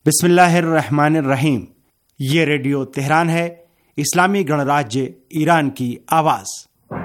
बिस्मिल्लाहिर्रहमानिर्रहीम। ये radio Tehran है, इस्लामी गणराज्य ईरान की आवाज़।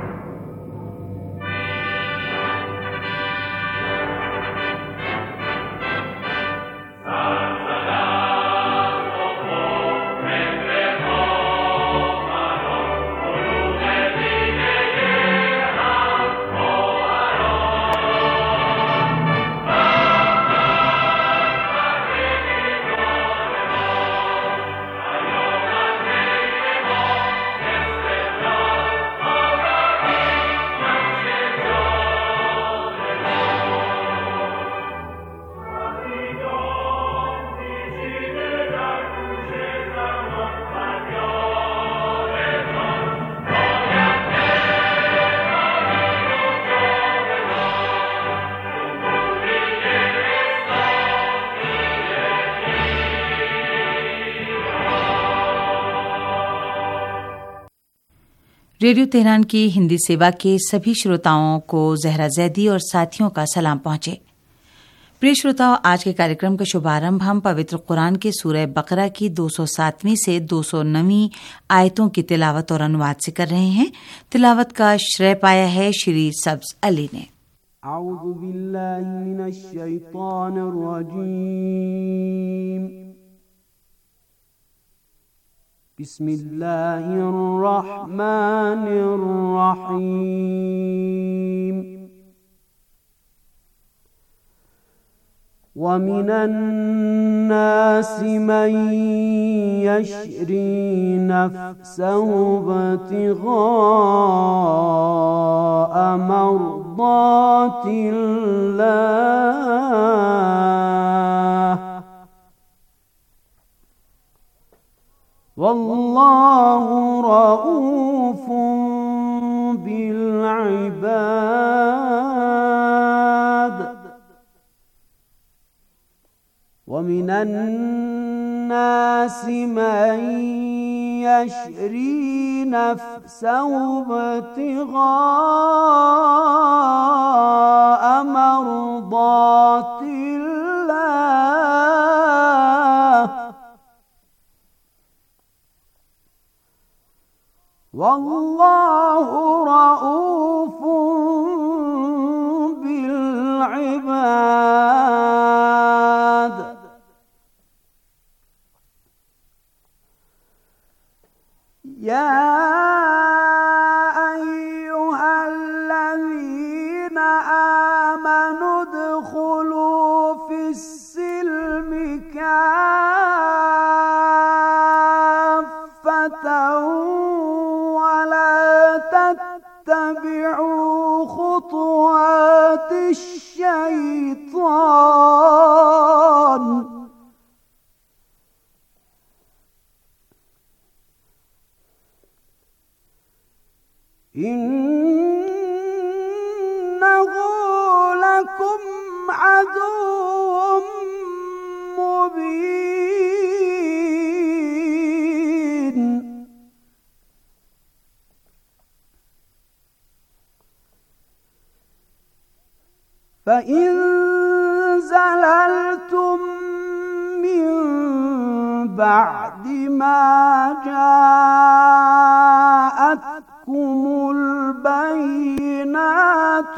रेडियो तेहरान की हिंदी सेवा के सभी श्रोताओं को जहरा जैदी और साथियों का सलाम पहुंचे। प्रिय श्रोताओं, आज के कार्यक्रम का शुभारंभ हम पवित्र कुरान के सूरह बकरा की 207वीं से 209वीं आयतों की तिलावत और अनुवाद से कर रहे हैं। तिलावत का श्रेय पाया है श्री सब्ज अली ने। औज़ु बिल्लाहि मिनश शैतानिर रजीम। बिस्मिल्लाहिर्रहमानिर्रहीम। वमिनन नासि मन यशरी नफ्सहु इब्तिग़ाअ मर्दातिल्लाह वल्लाहु रऊफ़ुन बिल इबाद। वमिनन नासि मन यशरी नफ्सहु इब्तिग़ाअ मर्दातिल्लाह वल्लाहु रऊफ़ुन बिल इबाद। या अय्युहल्लज़ीना आमनू उद्ख़ुलू फ़िस्सिल्मि काफ़्फ़तन तत्तबि'ू खुतुवातिश शैतान इन्नहु लकुम अदुव्वुम मुबीन। فإن زللتم من بعد ما جاءتكم البينات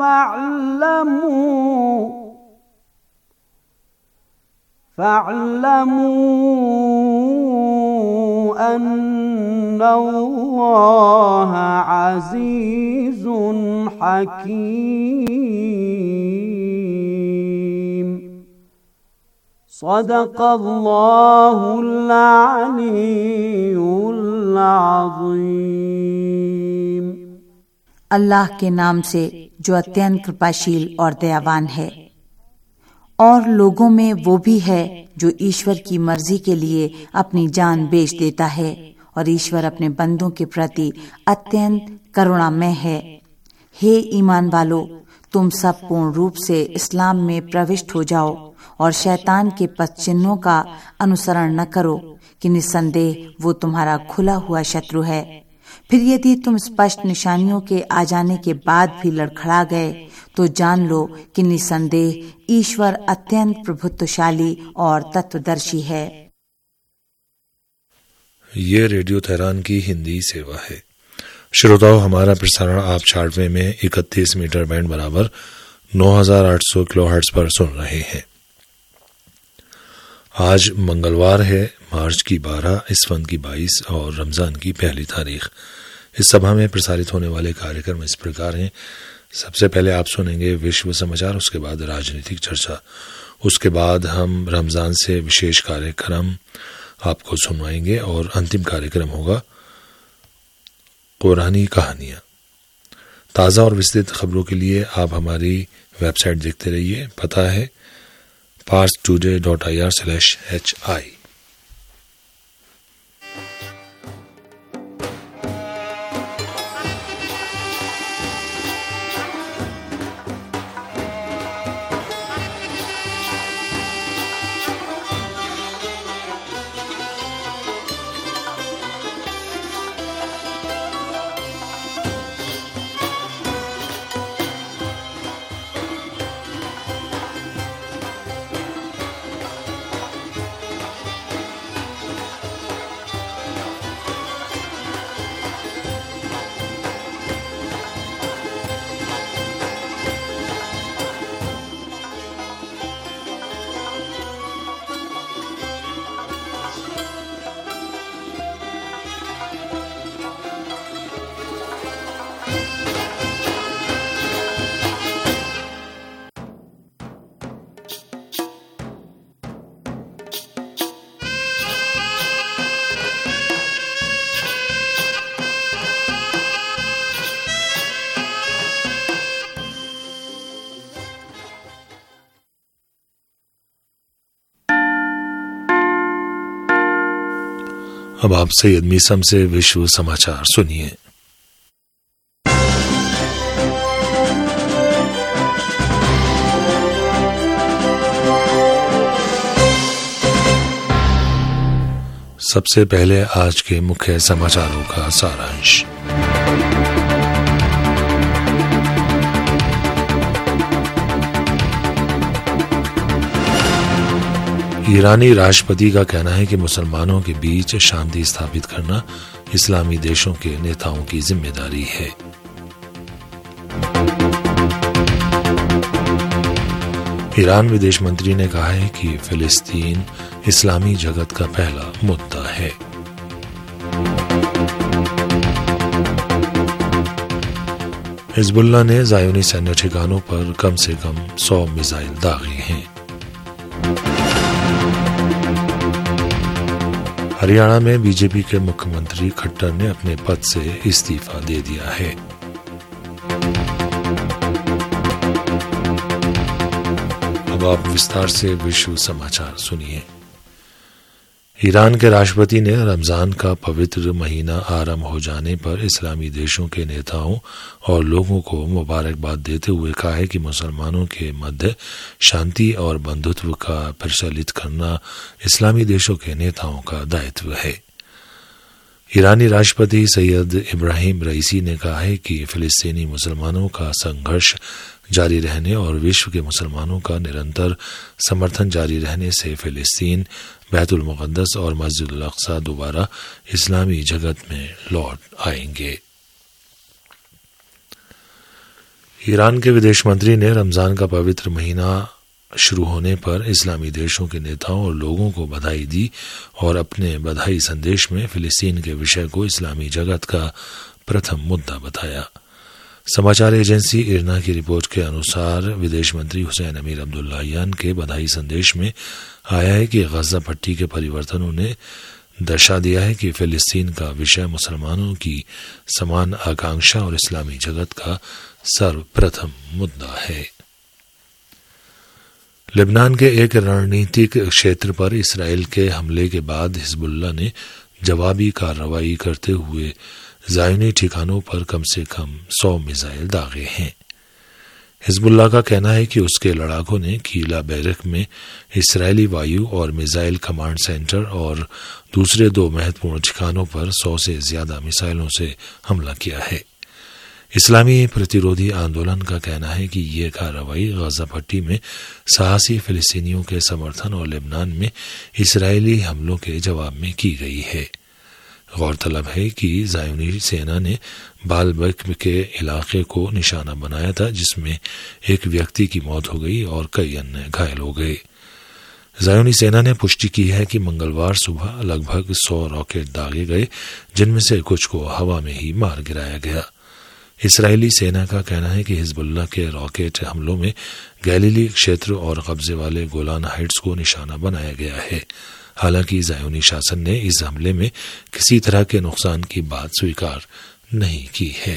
فاعلموا أن الله عزيز حكيم। صدق الله العلي العظيم। अल्लाह के नाम से जो अत्यंत कृपाशील और दयावान है। और लोगों में वो भी है जो ईश्वर की मर्जी के लिए अपनी जान बेच देता है, और ईश्वर अपने बंदों के प्रति अत्यंत करुणामय है। हे ईमान वालो, तुम सब पूर्ण रूप से इस्लाम में प्रविष्ट हो जाओ और शैतान के पथ चिन्हों का अनुसरण न करो कि निस्संदेह वो तुम्हारा खुला हुआ शत्रु है। फिर यदि तुम स्पष्ट निशानियों के आ जाने के बाद भी लड़खड़ा गए तो जान लो कि निसंदेह ईश्वर अत्यंत प्रभुत्वशाली और तत्वदर्शी है। ये रेडियो तेहरान की हिंदी सेवा है। श्रोताओं, हमारा प्रसारण आप 96 में 31 मीटर बैंड बराबर 9800 किलोहर्ट्ज पर सुन रहे हैं। आज मंगलवार है, मार्च की 12, इसफन की 22 और रमजान की पहली तारीख। इस सभा में प्रसारित होने वाले कार्यक्रम इस प्रकार हैं। सबसे पहले आप सुनेंगे विश्व समाचार, उसके बाद राजनीतिक चर्चा, उसके बाद हम रमजान से विशेष कार्यक्रम आपको सुनवाएंगे और अंतिम कार्यक्रम होगा कुरानी कहानियां। ताज़ा और विस्तृत खबरों के लिए आप हमारी वेबसाइट देखते रहिए। पता है parstoday.ir/hi। अब आप सैयद मीसम से विश्व समाचार सुनिए। सबसे पहले आज के मुख्य समाचारों का सारांश। ईरानी राष्ट्रपति का कहना है कि मुसलमानों के बीच शांति स्थापित करना इस्लामी देशों के नेताओं की जिम्मेदारी है। ईरान विदेश मंत्री ने कहा है कि फिलिस्तीन इस्लामी जगत का पहला मुद्दा है। हिजबुल्लाह ने ज़ायोनी सैन्य ठिकानों पर कम से कम 100 मिसाइल दागे हैं। हरियाणा में बीजेपी के मुख्यमंत्री खट्टर ने अपने पद से इस्तीफा दे दिया है। अब आप विस्तार से विश्व समाचार सुनिए। ईरान के राष्ट्रपति ने रमजान का पवित्र महीना आरंभ हो जाने पर इस्लामी देशों के नेताओं और लोगों को मुबारकबाद देते हुए कहा है कि मुसलमानों के मध्य शांति और बंधुत्व का प्रचलित करना इस्लामी देशों के नेताओं का दायित्व है। ईरानी राष्ट्रपति सैयद इब्राहिम रईसी ने कहा है कि फिलिस्तीनी मुसलमानों का संघर्ष जारी रहने और विश्व के मुसलमानों का निरंतर समर्थन जारी रहने से फिलिस्तीन, बैतुल मुक़द्दस और मस्जिद अल अक़सा दोबारा इस्लामी जगत में लौट आएंगे। ईरान के विदेश मंत्री ने रमजान का पवित्र महीना शुरू होने पर इस्लामी देशों के नेताओं और लोगों को बधाई दी और अपने बधाई संदेश में फिलिस्तीन के विषय को इस्लामी जगत का प्रथम मुद्दा बताया। समाचार एजेंसी इरना की रिपोर्ट के अनुसार विदेश मंत्री हुसैन अमीर अब्दुल्लाहियान के बधाई संदेश में आया है कि गजा पट्टी के परिवर्तनों ने दर्शा दिया है कि फिलिस्तीन का विषय मुसलमानों की समान आकांक्षा और इस्लामी जगत का सर्वप्रथम मुद्दा है। लेबनान के एक रणनीतिक क्षेत्र पर इसराइल के हमले के बाद हिजबुल्लाह ने जवाबी कार्रवाई करते हुए ज़ायोनी ठिकानों पर कम से कम 100 मिसाइल दागे हैं। हिजबुल्लाह का कहना है कि उसके लड़ाकों ने कीला बैरक में इस्राएली वायु और मिसाइल कमांड सेंटर और दूसरे 2 महत्वपूर्ण ठिकानों पर 100 से ज्यादा मिसाइलों से हमला किया है। इस्लामी प्रतिरोधी आंदोलन का कहना है कि ये कार्रवाई गजा पट्टी में साहसी फिलिस्तीनियों के समर्थन और लेबनान में इसराइली हमलों के जवाब में की गई है। गौरतलब है कि ज़ायोनी सेना ने बालबक के इलाके को निशाना बनाया था, जिसमें एक व्यक्ति की मौत हो गई और कई अन्य घायल हो गए। ज़ायोनी सेना ने पुष्टि की है कि मंगलवार सुबह लगभग 100 रॉकेट दागे गए, जिनमें से कुछ को हवा में ही मार गिराया गया। इसराइली सेना का कहना है कि हिजबुल्लाह के रॉकेट हमलों में गैलीली क्षेत्र और कब्जे वाले गोलान हाइट्स को निशाना बनाया गया है। हालांकि ज़ायोनी शासन ने इस हमले में किसी तरह के नुकसान की बात स्वीकार नहीं की है।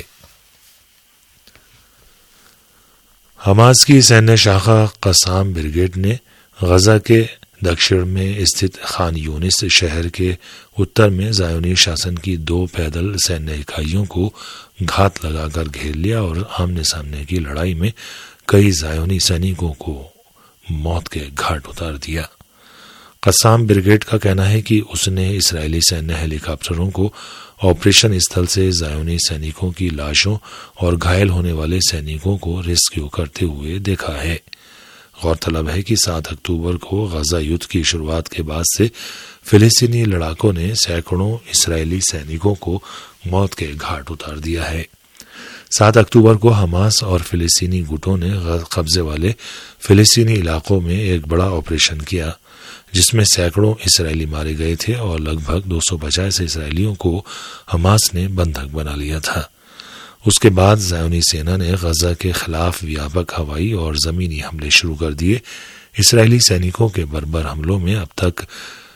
हमास की सैन्य शाखा कसाम ब्रिगेड ने गजा के दक्षिण में स्थित खान यूनिस शहर के उत्तर में ज़ायोनी शासन की 2 पैदल सैन्य इकाइयों को घात लगाकर घेर लिया और आमने सामने की लड़ाई में कई ज़ायोनी सैनिकों को मौत के घाट उतार दिया। कसाम ब्रिगेड का कहना है कि उसने इसराइली सैन्य हेलीकॉप्टरों को ऑपरेशन स्थल से ज़ायोनी सैनिकों की लाशों और घायल होने वाले सैनिकों को रेस्क्यू करते हुए देखा है। गौरतलब है कि 7 अक्टूबर को गजा युद्ध की शुरुआत के बाद से फिलिस्तीनी लड़ाकों ने सैकड़ों इसराइली सैनिकों को मौत के घाट उतार दिया है। 7 अक्टूबर को हमास और फिलिस्तीनी गुटों ने कब्जे वाले फिलिस्तीनी इलाकों में एक बड़ा ऑपरेशन किया, जिसमें सैकड़ों इसराइली मारे गए थे और लगभग 250 इसराइलियों को हमास ने बंधक बना लिया था। उसके बाद ज़ायोनी सेना ने गजा के खिलाफ व्यापक हवाई और ज़मीनी हमले शुरू कर दिए। इसराइली सैनिकों के बर्बर हमलों में अब तक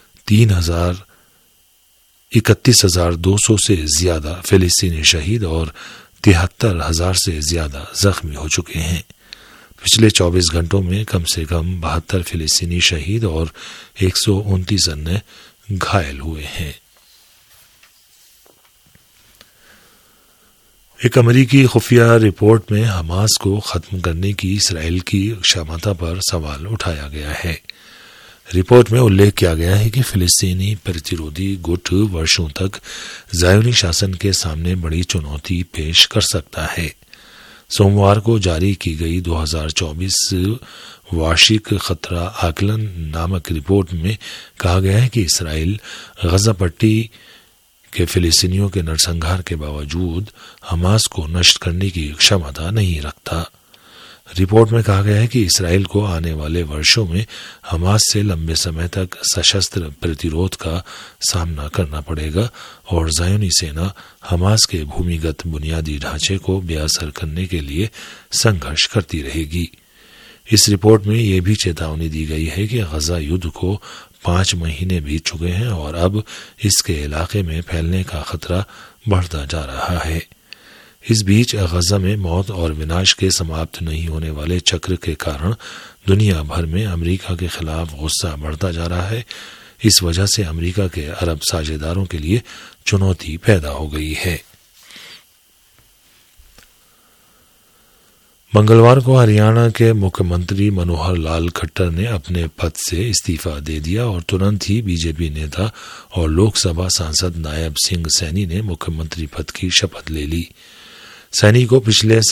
31,200 से ज्यादा फिलिस्तीनी शहीद और 73,000 से ज्यादा जख्मी हो चुके हैं। पिछले 24 घंटों में कम से कम 72 फिलिस्तीनी शहीद और 129 अन्य घायल हुए हैं। एक अमेरिकी खुफिया रिपोर्ट में हमास को खत्म करने की इसराइल की क्षमता पर सवाल उठाया गया है। रिपोर्ट में उल्लेख किया गया है कि फिलिस्तीनी प्रतिरोधी गुट वर्षों तक ज़ायोनी शासन के सामने बड़ी चुनौती पेश कर सकता है। सोमवार को जारी की गई 2024 वार्षिक खतरा आकलन नामक रिपोर्ट में कहा गया है कि इसराइल गजा पट्टी के फिलिस्तीनियों के नरसंहार के बावजूद हमास को नष्ट करने की क्षमता नहीं रखता। रिपोर्ट में कहा गया है कि इसराइल को आने वाले वर्षों में हमास से लंबे समय तक सशस्त्र प्रतिरोध का सामना करना पड़ेगा और ज़ायोनी सेना हमास के भूमिगत बुनियादी ढांचे को बेअसर करने के लिए संघर्ष करती रहेगी। इस रिपोर्ट में यह भी चेतावनी दी गई है कि गजा युद्ध को 5 महीने बीत चुके हैं और अब इसके इलाके में फैलने का खतरा बढ़ता जा रहा है। इस बीच गजा में मौत और विनाश के समाप्त नहीं होने वाले चक्र के कारण दुनिया भर में अमेरिका के खिलाफ गुस्सा बढ़ता जा रहा है। इस वजह से अमेरिका के अरब साझेदारों के लिए चुनौती पैदा हो गई है। मंगलवार को हरियाणा के मुख्यमंत्री मनोहर लाल खट्टर ने अपने पद से इस्तीफा दे दिया और तुरंत ही बीजेपी नेता और लोकसभा सांसद नायब सिंह सैनी ने मुख्यमंत्री पद की शपथ ले ली। सैनी को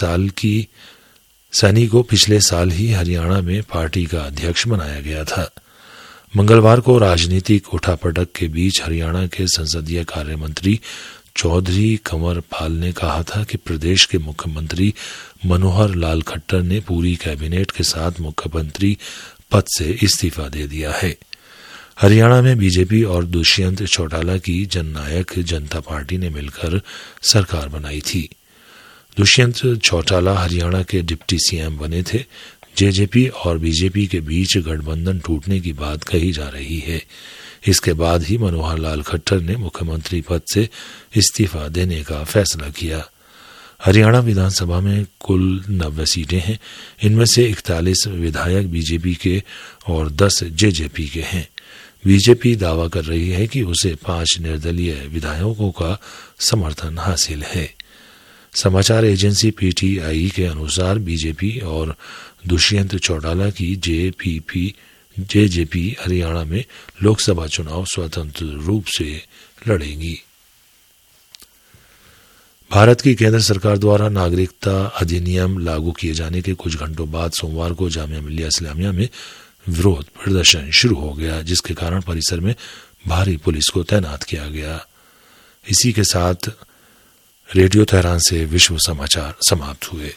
पिछले साल ही हरियाणा में पार्टी का अध्यक्ष बनाया गया था। मंगलवार को राजनीतिक उठापटक के बीच हरियाणा के संसदीय कार्य मंत्री चौधरी कंवर पाल ने कहा था कि प्रदेश के मुख्यमंत्री मनोहर लाल खट्टर ने पूरी कैबिनेट के साथ मुख्यमंत्री पद से इस्तीफा दे दिया है। हरियाणा में बीजेपी और दुष्यंत चौटाला की जननायक जनता पार्टी ने मिलकर सरकार बनाई थी। दुष्यंत चौटाला हरियाणा के डिप्टी सीएम बने थे। जेजेपी और बीजेपी के बीच गठबंधन टूटने की बात कही जा रही है। इसके बाद ही मनोहर लाल खट्टर ने मुख्यमंत्री पद से इस्तीफा देने का फैसला किया। हरियाणा विधानसभा में कुल 90 सीटें हैं। इनमें से 41 विधायक बीजेपी के और 10 जेजेपी के हैं। बीजेपी दावा कर रही है कि उसे 5 निर्दलीय विधायकों का समर्थन हासिल है। समाचार एजेंसी पीटीआई के अनुसार बीजेपी और दुष्यंत चौटाला की जेजेपी हरियाणा में लोकसभा चुनाव स्वतंत्र रूप से लड़ेंगी। भारत की केंद्र सरकार द्वारा नागरिकता अधिनियम लागू किए जाने के कुछ घंटों बाद सोमवार को जामिया मिल्लिया इस्लामिया में विरोध प्रदर्शन शुरू हो गया, जिसके कारण परिसर में भारी पुलिस को तैनात किया गया। इसी के साथ रेडियो तेहरान से विश्व समाचार समाप्त हुए।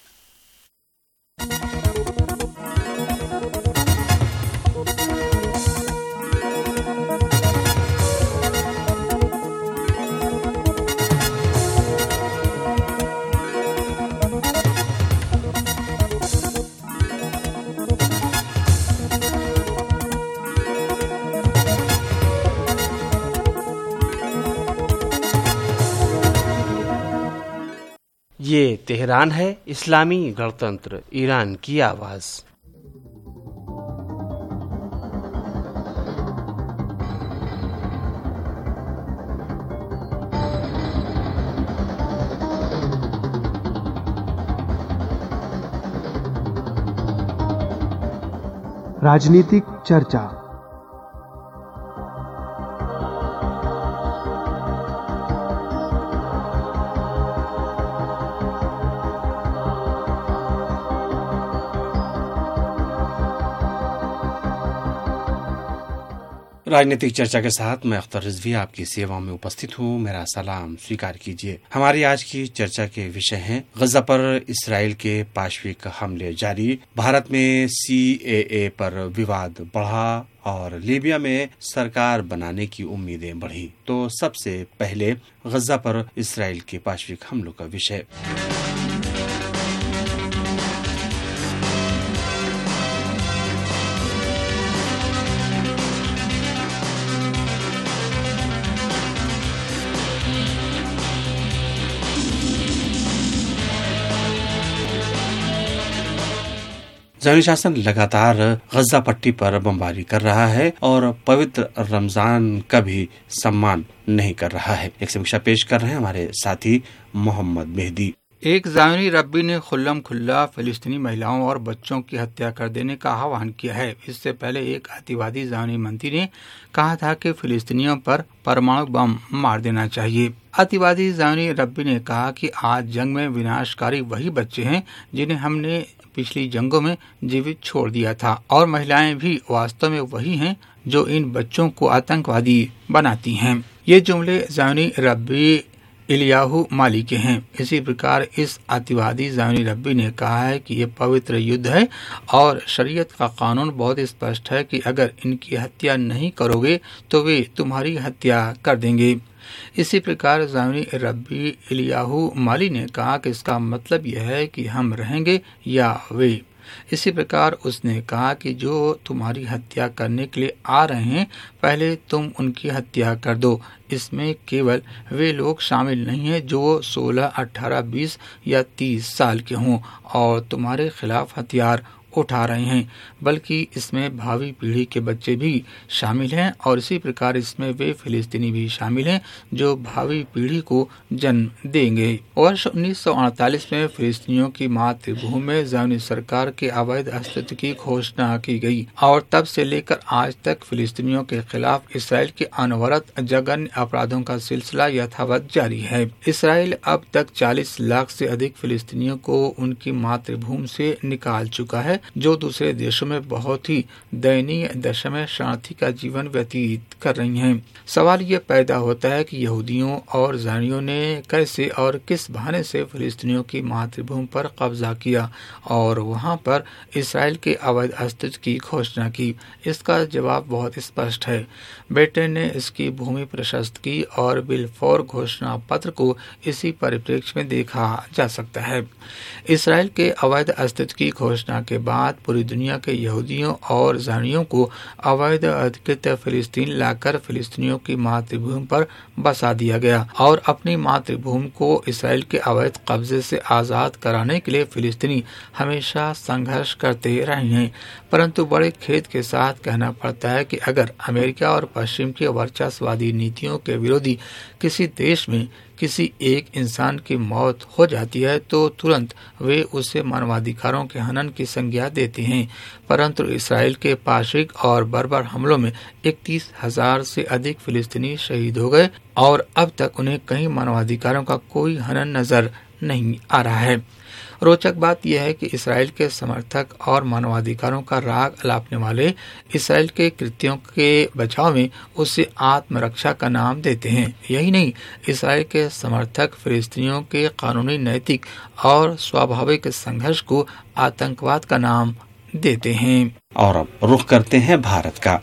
ये तेहरान है, इस्लामी गणतंत्र ईरान की आवाज़। राजनीतिक चर्चा। राजनीतिक चर्चा के साथ मैं अख्तर रिजवी आपकी सेवा में उपस्थित हूँ। मेरा सलाम स्वीकार कीजिए। हमारी आज की चर्चा के विषय हैं गजा पर इसराइल के पाशविक हमले जारी, भारत में CAA पर विवाद बढ़ा और लीबिया में सरकार बनाने की उम्मीदें बढ़ी। तो सबसे पहले गजा पर इसराइल के पाशविक हमलों का विषय। ज़ायोनी शासन लगातार गजा पट्टी पर बमबारी कर रहा है और पवित्र रमजान का भी सम्मान नहीं कर रहा है। एक समीक्षा पेश कर रहे हैं हमारे साथी मोहम्मद मेहदी। एक ज़ायोनी रब्बी ने खुल्लम खुल्ला फिलिस्तीनी महिलाओं और बच्चों की हत्या कर देने का आह्वान किया है। इससे पहले एक अतिवादी ज़ायोनी मंत्री ने कहा था कि फिलिस्तीनियों पर परमाणु बम मार देना चाहिए। अतिवादी ज़ायोनी रब्बी ने कहा कि आज जंग में विनाशकारी वही बच्चे हैं जिन्हें हमने पिछली जंगों में जीवित छोड़ दिया था, और महिलाएं भी वास्तव में वही हैं जो इन बच्चों को आतंकवादी बनाती हैं। ये जुमले ज़ायोनी रब्बी इलियाहू माली के हैं। इसी प्रकार इस अतिवादी ज़ायोनी रब्बी ने कहा है कि ये पवित्र युद्ध है और शरीयत का कानून बहुत स्पष्ट है कि अगर इनकी हत्या नहीं करोगे तो वे तुम्हारी हत्या कर देंगे। इसी प्रकार ज़ायोनी रब्बी इलियाहू माली ने कहा कि इसका मतलब यह है कि हम रहेंगे या वे। इसी प्रकार उसने कहा कि जो तुम्हारी हत्या करने के लिए आ रहे हैं, पहले तुम उनकी हत्या कर दो। इसमें केवल वे लोग शामिल नहीं हैं जो 16, 18, 20 या 30 साल के हों और तुम्हारे खिलाफ हथियार उठा रहे हैं, बल्कि इसमें भावी पीढ़ी के बच्चे भी शामिल हैं और इसी प्रकार इसमें वे फिलिस्तीनी भी शामिल हैं जो भावी पीढ़ी को जन्म देंगे। वर्ष 1948 में फिलिस्तीनियों की मातृभूमि में ज़ायोनी सरकार के अवैध अस्तित्व की घोषणा की गई और तब से लेकर आज तक फिलिस्तीनियों के खिलाफ इसराइल के अनवरत जघन्य अपराधों का सिलसिला यथावत जारी है। इसराइल अब तक 40 लाख से अधिक फिलिस्तीनियों को उनकी मातृभूमि से निकाल चुका है, जो दूसरे देशों में बहुत ही दयनीय दशा में शांति का जीवन व्यतीत कर रही हैं। सवाल ये पैदा होता है कि यहूदियों और ज़ायोनियों ने कैसे और किस बहाने से फिलिस्तीनियों की मातृभूमि पर कब्जा किया और वहां पर इसराइल के अवैध अस्तित्व की घोषणा की। इसका जवाब बहुत स्पष्ट है। ब्रिटेन ने इसकी भूमि प्रशस्त की और बिलफोर घोषणा पत्र को इसी परिप्रेक्ष्य में देखा जा सकता है। इसराइल के अवैध अस्तित्व की घोषणा के बाद पूरी दुनिया के यहूदियों और ज़ायोनियों को अवैध अधिकृत फिलिस्तीन लाकर फिलिस्तीनियों की मातृभूमि पर बसा दिया गया और अपनी मातृभूमि को इसराइल के अवैध कब्जे से आज़ाद कराने के लिए फिलिस्तीनी हमेशा संघर्ष करते रहे हैं। परंतु बड़े खेद के साथ कहना पड़ता है कि अगर अमेरिका और पश्चिम की वर्चस्ववादी नीतियों के विरोधी किसी देश में किसी एक इंसान की मौत हो जाती है तो तुरंत वे उसे मानवाधिकारों के हनन की संज्ञा देते हैं, परंतु इसराइल के पाशविक और बर्बर हमलों में 31,000 से अधिक फिलिस्तीनी शहीद हो गए और अब तक उन्हें कहीं मानवाधिकारों का कोई हनन नजर नहीं आ रहा है। रोचक बात यह है कि इसराइल के समर्थक और मानवाधिकारों का राग अलापने वाले इसराइल के कृत्यों के बचाव में उसे आत्मरक्षा का नाम देते हैं। यही नहीं, इसराइल के समर्थक फिलिस्तीनियों के कानूनी, नैतिक और स्वाभाविक संघर्ष को आतंकवाद का नाम देते हैं। और अब रुख करते हैं भारत का।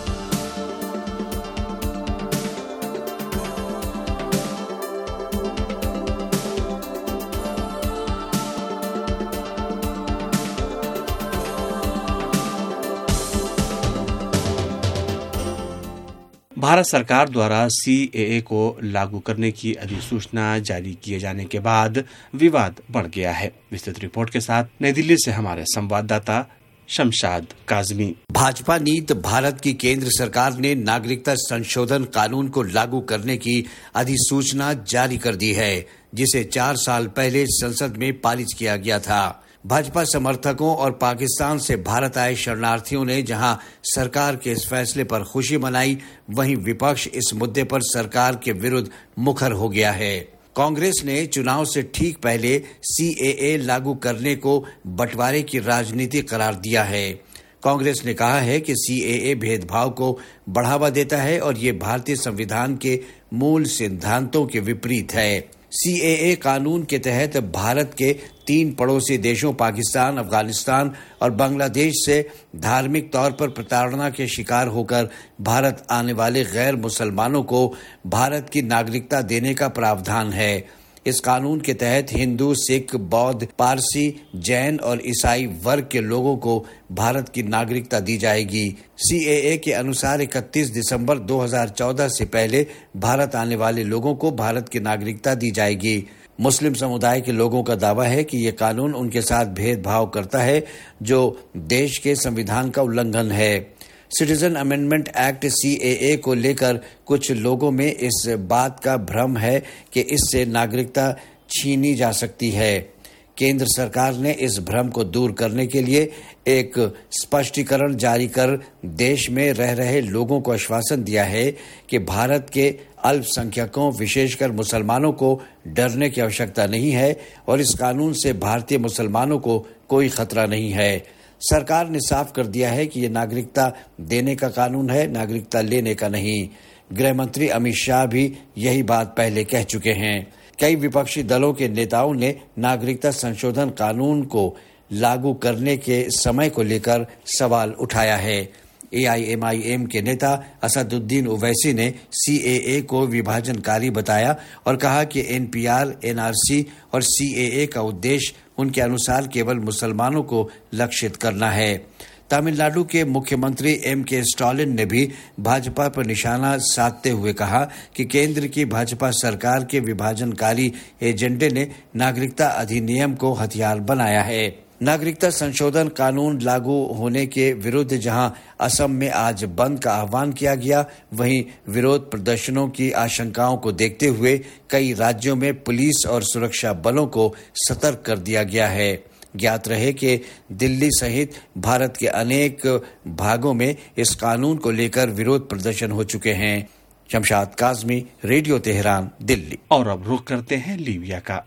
भारत सरकार द्वारा सीएए को लागू करने की अधिसूचना जारी किए जाने के बाद विवाद बढ़ गया है। विस्तृत रिपोर्ट के साथ नई दिल्ली से हमारे संवाददाता शमशाद काजमी। भाजपा नीत भारत की केंद्र सरकार ने नागरिकता संशोधन कानून को लागू करने की अधिसूचना जारी कर दी है, जिसे 4 साल पहले संसद में पारित किया गया था। भाजपा समर्थकों और पाकिस्तान से भारत आए शरणार्थियों ने जहां सरकार के इस फैसले पर खुशी मनाई, वहीं विपक्ष इस मुद्दे पर सरकार के विरुद्ध मुखर हो गया है। कांग्रेस ने चुनाव से ठीक पहले सीएए लागू करने को बंटवारे की राजनीति करार दिया है। कांग्रेस ने कहा है कि सीएए भेदभाव को बढ़ावा देता है और ये भारतीय संविधान के मूल सिद्धांतों के विपरीत है। सीएए कानून के तहत भारत के 3 पड़ोसी देशों पाकिस्तान, अफगानिस्तान और बांग्लादेश से धार्मिक तौर पर प्रताड़ना के शिकार होकर भारत आने वाले गैर मुसलमानों को भारत की नागरिकता देने का प्रावधान है। इस कानून के तहत हिंदू, सिख, बौद्ध, पारसी, जैन और ईसाई वर्ग के लोगों को भारत की नागरिकता दी जाएगी। सीएए के अनुसार 31 दिसंबर 2014 से पहले भारत आने वाले लोगों को भारत की नागरिकता दी जाएगी। मुस्लिम समुदाय के लोगों का दावा है कि ये कानून उनके साथ भेदभाव करता है, जो देश के संविधान का उल्लंघन है। सिटीजन अमेंडमेंट एक्ट सीएए को लेकर कुछ लोगों में इस बात का भ्रम है कि इससे नागरिकता छीनी जा सकती है। केंद्र सरकार ने इस भ्रम को दूर करने के लिए एक स्पष्टीकरण जारी कर देश में रह रहे लोगों को आश्वासन दिया है कि भारत के अल्पसंख्यकों, विशेषकर मुसलमानों को डरने की आवश्यकता नहीं है और इस कानून से भारतीय मुसलमानों को कोई खतरा नहीं है। सरकार ने साफ कर दिया है कि ये नागरिकता देने का कानून है, नागरिकता लेने का नहीं। गृह मंत्री अमित शाह भी यही बात पहले कह चुके हैं। कई विपक्षी दलों के नेताओं ने नागरिकता संशोधन कानून को लागू करने के समय को लेकर सवाल उठाया है। एआईएमआईएम के नेता असदुद्दीन ओवैसी ने सीएए को विभाजनकारी बताया और कहा कि एनपीआर, एनआरसी और सीएए का उद्देश्य उनके अनुसार केवल मुसलमानों को लक्षित करना है। तमिलनाडु के मुख्यमंत्री एम.के. स्टालिन ने भी भाजपा पर निशाना साधते हुए कहा कि केंद्र की भाजपा सरकार के विभाजनकारी एजेंडे ने नागरिकता अधिनियम को हथियार बनाया है। नागरिकता संशोधन कानून लागू होने के विरुद्ध जहां असम में आज बंद का आह्वान किया गया, वहीं विरोध प्रदर्शनों की आशंकाओं को देखते हुए कई राज्यों में पुलिस और सुरक्षा बलों को सतर्क कर दिया गया है। ज्ञात रहे कि दिल्ली सहित भारत के अनेक भागों में इस कानून को लेकर विरोध प्रदर्शन हो चुके हैं। Shamshad Kazmi, radio Tehran, Delhi. और अब रुख करते हैं लीबिया का।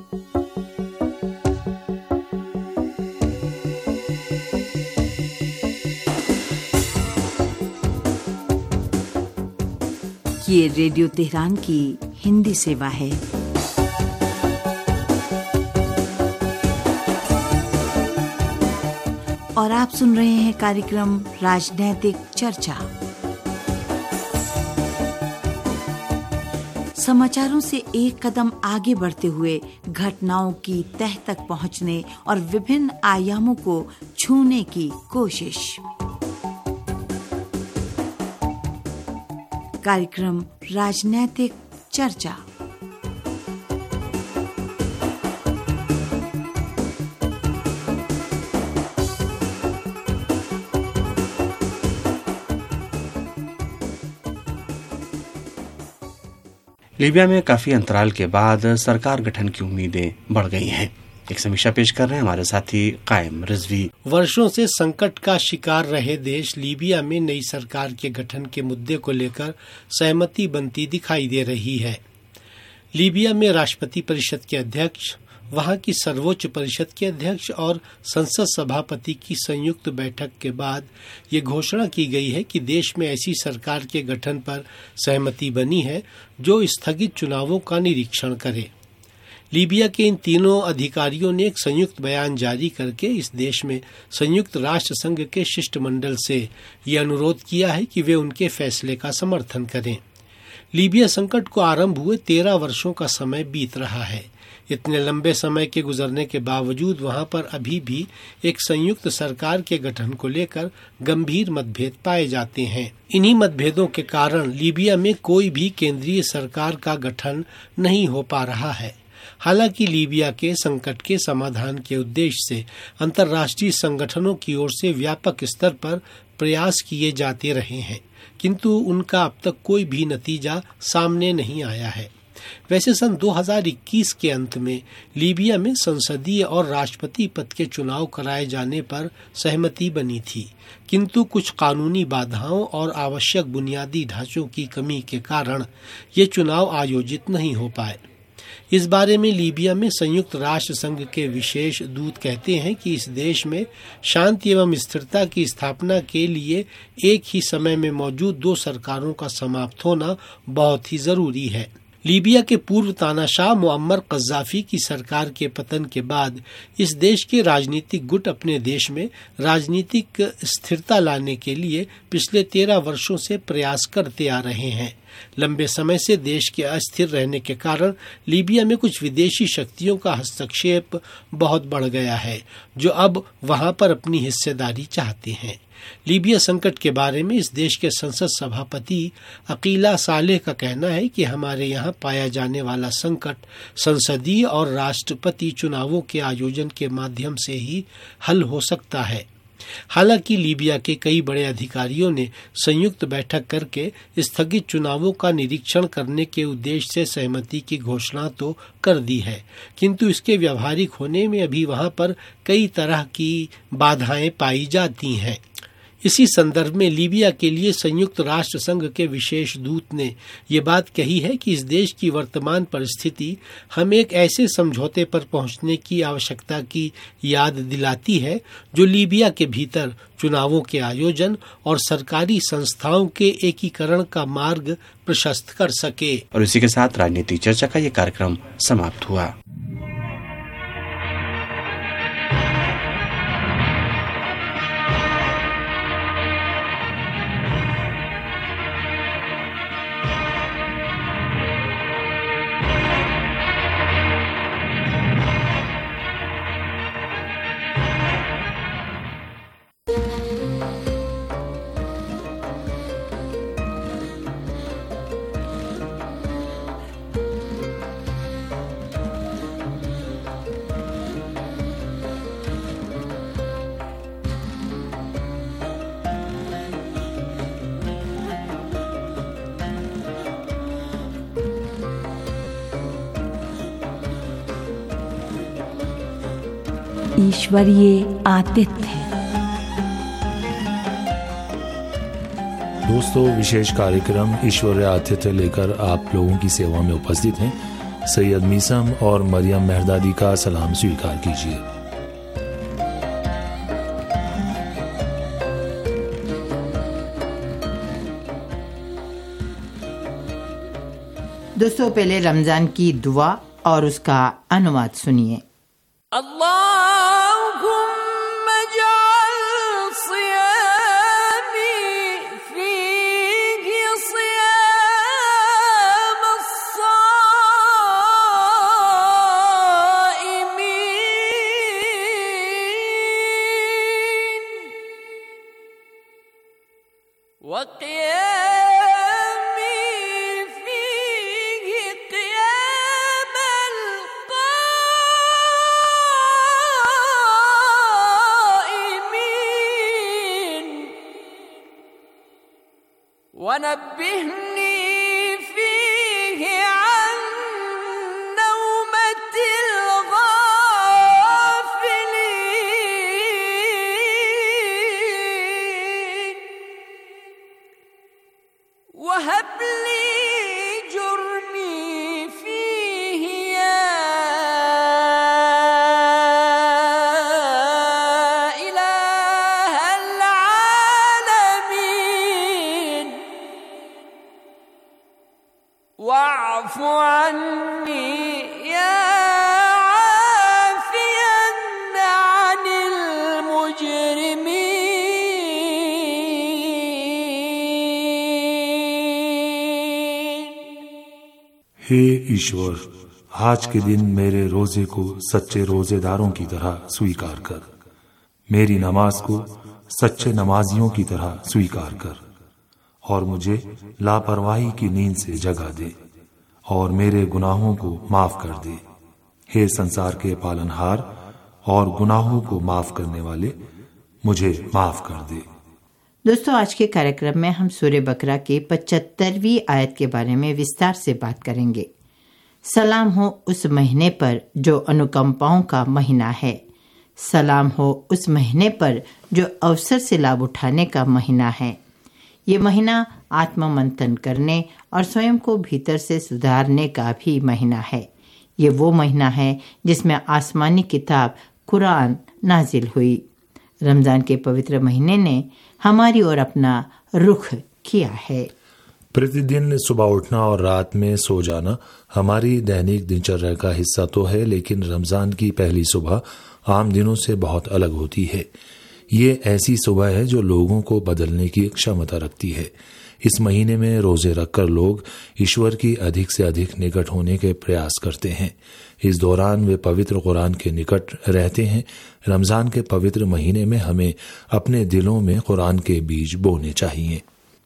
ये रेडियो तेहरान की हिंदी सेवा है। और आप सुन रहे हैं कार्यक्रम राजनैतिक चर्चा। समाचारों से एक कदम आगे बढ़ते हुए घटनाओं की तह तक पहुंचने और विभिन्न आयामों को छूने की कोशिश। कार्यक्रम राजनैतिक चर्चा। लीबिया में काफी अंतराल के बाद सरकार गठन की उम्मीदें बढ़ गई हैं। एक समीक्षा पेश कर रहे हैं हमारे साथी कायम रिजवी। वर्षों से संकट का शिकार रहे देश लीबिया में नई सरकार के गठन के मुद्दे को लेकर सहमति बनती दिखाई दे रही है। लीबिया में राष्ट्रपति परिषद के अध्यक्ष, वहां की सर्वोच्च परिषद के अध्यक्ष और संसद सभापति की संयुक्त बैठक के बाद ये घोषणा की गई है कि देश में ऐसी सरकार के गठन पर सहमति बनी है जो स्थगित चुनावों का निरीक्षण करे। लीबिया के इन तीनों अधिकारियों ने एक संयुक्त बयान जारी करके इस देश में संयुक्त राष्ट्र संघ के शिष्टमंडल से ये अनुरोध किया है कि वे उनके फैसले का समर्थन करें। लीबिया संकट को आरंभ हुए 13 वर्षों का समय बीत रहा है। इतने लंबे समय के गुजरने के बावजूद वहां पर अभी भी एक संयुक्त सरकार के गठन को लेकर गंभीर मतभेद पाए जाते हैं। इन्हीं मतभेदों के कारण लीबिया में कोई भी केंद्रीय सरकार का गठन नहीं हो पा रहा है। हालांकि लीबिया के संकट के समाधान के उद्देश्य से अंतर्राष्ट्रीय संगठनों की ओर से व्यापक स्तर पर प्रयास किए जाते रहे हैं, किंतु उनका अब तक कोई भी नतीजा सामने नहीं आया है। वैसे सन 2021 के अंत में लीबिया में संसदीय और राष्ट्रपति पद के चुनाव कराए जाने पर सहमति बनी थी, किंतु कुछ कानूनी बाधाओं और आवश्यक बुनियादी ढांचों की कमी के कारण ये चुनाव आयोजित नहीं हो पाए। इस बारे में लीबिया में संयुक्त राष्ट्र संघ के विशेष दूत कहते हैं कि इस देश में शांति एवं स्थिरता की स्थापना के लिए एक ही समय में मौजूद 2 सरकारों का समाप्त होना बहुत ही जरूरी है। लीबिया के पूर्व तानाशाह मुअम्मर कज़्ज़ाफ़ी की सरकार के पतन के बाद इस देश के राजनीतिक गुट अपने देश में राजनीतिक स्थिरता लाने के लिए पिछले 13 वर्षों से प्रयास करते आ रहे हैं। लंबे समय से देश के अस्थिर रहने के कारण लीबिया में कुछ विदेशी शक्तियों का हस्तक्षेप बहुत बढ़ गया है, जो अब वहां पर अपनी हिस्सेदारी चाहते हैं। लीबिया संकट के बारे में इस देश के संसद सभापति अकीला सालेह का कहना है कि हमारे यहाँ पाया जाने वाला संकट संसदीय और राष्ट्रपति चुनावों के आयोजन के माध्यम से ही हल हो सकता है। हालांकि लीबिया के कई बड़े अधिकारियों ने संयुक्त बैठक करके स्थगित चुनावों का निरीक्षण करने के उद्देश्य से सहमति की घोषणा तो कर दी है, किंतु इसके व्यावहारिक होने में अभी वहां पर कई तरह की बाधाएं पाई जाती हैं। इसी संदर्भ में लीबिया के लिए संयुक्त राष्ट्र संघ के विशेष दूत ने ये बात कही है कि इस देश की वर्तमान परिस्थिति हमें एक ऐसे समझौते पर पहुंचने की आवश्यकता की याद दिलाती है जो लीबिया के भीतर चुनावों के आयोजन और सरकारी संस्थाओं के एकीकरण का मार्ग प्रशस्त कर सके। और इसी के साथ राजनीतिक चर्चा का ये कार्यक्रम समाप्त हुआ। ईश्वरीय आतिथ्य। दोस्तों, विशेष कार्यक्रम ईश्वरीय आतिथ्य लेकर आप लोगों की सेवा में उपस्थित हैं सैयद मीसम और मरियम मेहरदादी का सलाम स्वीकार कीजिए। दोस्तों, पहले रमजान की दुआ और उसका अनुवाद सुनिए। ونبهني فيه हे ईश्वर, आज के दिन मेरे रोजे को सच्चे रोजेदारों की तरह स्वीकार कर, मेरी नमाज को सच्चे नमाजियों की तरह स्वीकार कर और मुझे लापरवाही की नींद से जगा दे और मेरे गुनाहों को माफ कर दे। हे संसार के पालनहार और गुनाहों को माफ करने वाले, मुझे माफ कर दे। दोस्तों, आज के कार्यक्रम में हम सूरह बकरा की 75वीं आयत के बारे में विस्तार से बात करेंगे। सलाम हो उस महीने पर जो अनुकंपाओं का महीना है। सलाम हो उस महीने पर जो अवसर से लाभ उठाने का महीना है। ये महीना आत्ममंथन करने और स्वयं को भीतर से सुधारने का भी महीना है। ये वो महीना है जिसमें आसमानी किताब कुरान नाजिल हुई। रमजान के पवित्र महीने ने हमारी ओर अपना रुख किया है। प्रतिदिन सुबह उठना और रात में सो जाना हमारी दैनिक दिनचर्या का हिस्सा तो है, लेकिन रमजान की पहली सुबह आम दिनों से बहुत अलग होती है। ये ऐसी सुबह है जो लोगों को बदलने की क्षमता रखती है। इस महीने में रोजे रखकर लोग ईश्वर की अधिक से अधिक निकट होने के प्रयास करते हैं। इस दौरान वे पवित्र कुरान के निकट रहते हैं। रमजान के पवित्र महीने में हमें अपने दिलों में कुरान के बीज बोने चाहिए।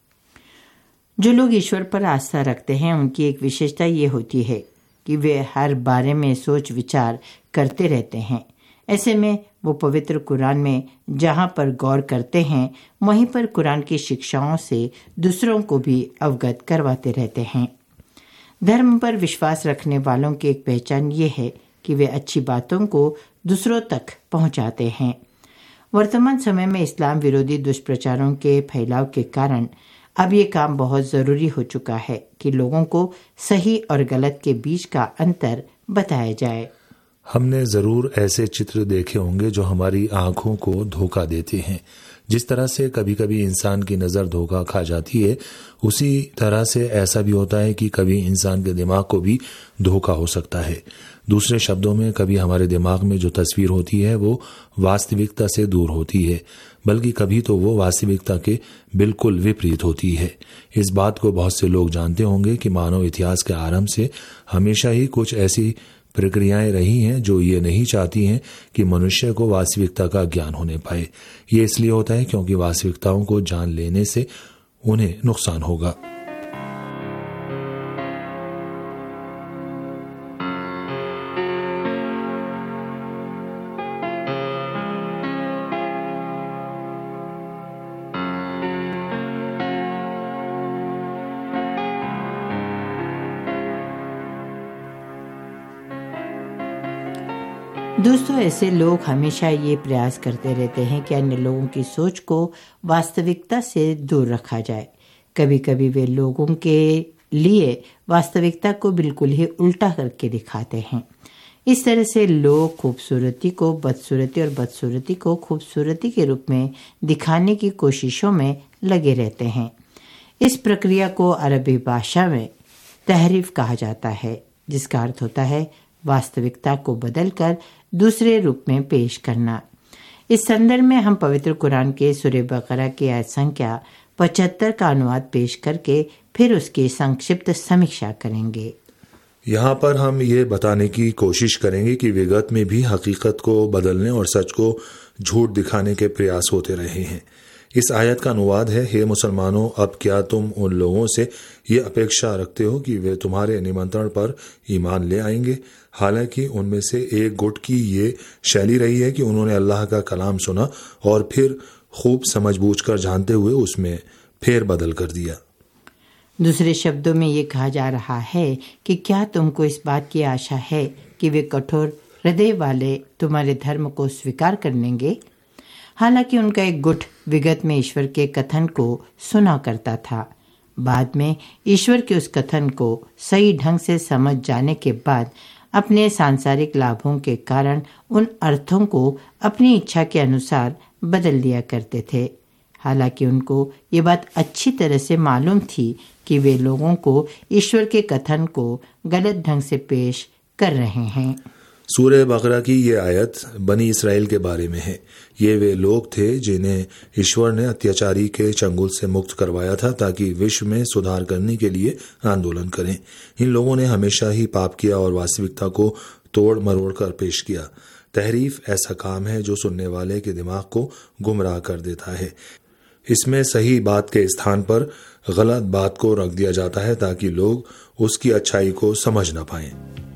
जो लोग ईश्वर पर आस्था रखते हैं उनकी एक विशेषता ये होती है कि वे हर बारे में सोच विचार करते रहते हैं। ऐसे में वो पवित्र कुरान में जहाँ पर गौर करते हैं वहीं पर कुरान की शिक्षाओं से दूसरों को भी अवगत करवाते रहते हैं। धर्म पर विश्वास रखने वालों की एक पहचान ये है कि वे अच्छी बातों को दूसरों तक पहुंचाते हैं। वर्तमान समय में इस्लाम विरोधी दुष्प्रचारों के फैलाव के कारण अब ये काम बहुत जरूरी हो चुका है कि लोगों को सही और गलत के बीच का अंतर बताया जाए। हमने जरूर ऐसे चित्र देखे होंगे जो हमारी आंखों को धोखा देते हैं। जिस तरह से कभी कभी इंसान की नजर धोखा खा जाती है, उसी तरह से ऐसा भी होता है कि कभी इंसान के दिमाग को भी धोखा हो सकता है। दूसरे शब्दों में, कभी हमारे दिमाग में जो तस्वीर होती है वो वास्तविकता से दूर होती है, बल्कि कभी तो वो वास्तविकता के बिल्कुल विपरीत होती है। इस बात को बहुत से लोग जानते होंगे कि मानव इतिहास के आरंभ से हमेशा ही कुछ ऐसी प्रक्रियाएं रही हैं जो ये नहीं चाहती हैं कि मनुष्य को वास्तविकता का ज्ञान होने पाए। ये इसलिए होता है क्योंकि वास्तविकताओं को जान लेने से उन्हें नुकसान होगा। दोस्तों, ऐसे लोग हमेशा ये प्रयास करते रहते हैं कि अन्य लोगों की सोच को वास्तविकता से दूर रखा जाए। कभी कभी वे लोगों के लिए वास्तविकता को बिल्कुल ही उल्टा करके दिखाते हैं। इस तरह से लोग खूबसूरती को बदसूरती और बदसूरती को खूबसूरती के रूप में दिखाने की कोशिशों में लगे रहते हैं। इस प्रक्रिया को अरबी भाषा में तहरीफ कहा जाता है, जिसका अर्थ होता है वास्तविकता को बदलकर दूसरे रूप में पेश करना। इस संदर्भ में हम पवित्र कुरान के सूरह बकरा की आयत संख्या 75 का अनुवाद पेश करके फिर उसकी संक्षिप्त समीक्षा करेंगे। यहाँ पर हम ये बताने की कोशिश करेंगे कि विगत में भी हकीकत को बदलने और सच को झूठ दिखाने के प्रयास होते रहे हैं। इस आयत का अनुवाद है, हे मुसलमानों, अब क्या तुम उन लोगों से ये अपेक्षा रखते हो कि वे तुम्हारे निमंत्रण पर ईमान ले आएंगे, हालांकि उनमें से एक गुट की ये शैली रही है कि उन्होंने अल्लाह का कलाम सुना और फिर खूब समझ बूझ कर जानते हुए उसमें फेर बदल कर दिया। दूसरे शब्दों में ये कहा जा रहा है कि क्या तुमको इस बात की आशा है कि वे कठोर हृदय वाले तुम्हारे धर्म को स्वीकार कर लेंगे? हालांकि उनका एक गुट विगत में ईश्वर के कथन को सुना करता था। बाद में ईश्वर के उस कथन को सही ढंग से समझ जाने के बाद अपने सांसारिक लाभों के कारण उन अर्थों को अपनी इच्छा के अनुसार बदल दिया करते थे। हालांकि उनको ये बात अच्छी तरह से मालूम थी कि वे लोगों को ईश्वर के कथन को गलत ढंग से पेश कर रहे हैं। सूरह बकरा की ये आयत बनी इसराइल के बारे में है। ये वे लोग थे जिन्हें ईश्वर ने अत्याचारी के चंगुल से मुक्त करवाया था ताकि विश्व में सुधार करने के लिए आंदोलन करें। इन लोगों ने हमेशा ही पाप किया और वास्तविकता को तोड़ मरोड़ कर पेश किया। तहरीफ ऐसा काम है जो सुनने वाले के दिमाग को गुमराह कर देता है। इसमें सही बात के स्थान पर गलत बात को रख दिया जाता है ताकि लोग उसकी अच्छाई को समझ न पाएं।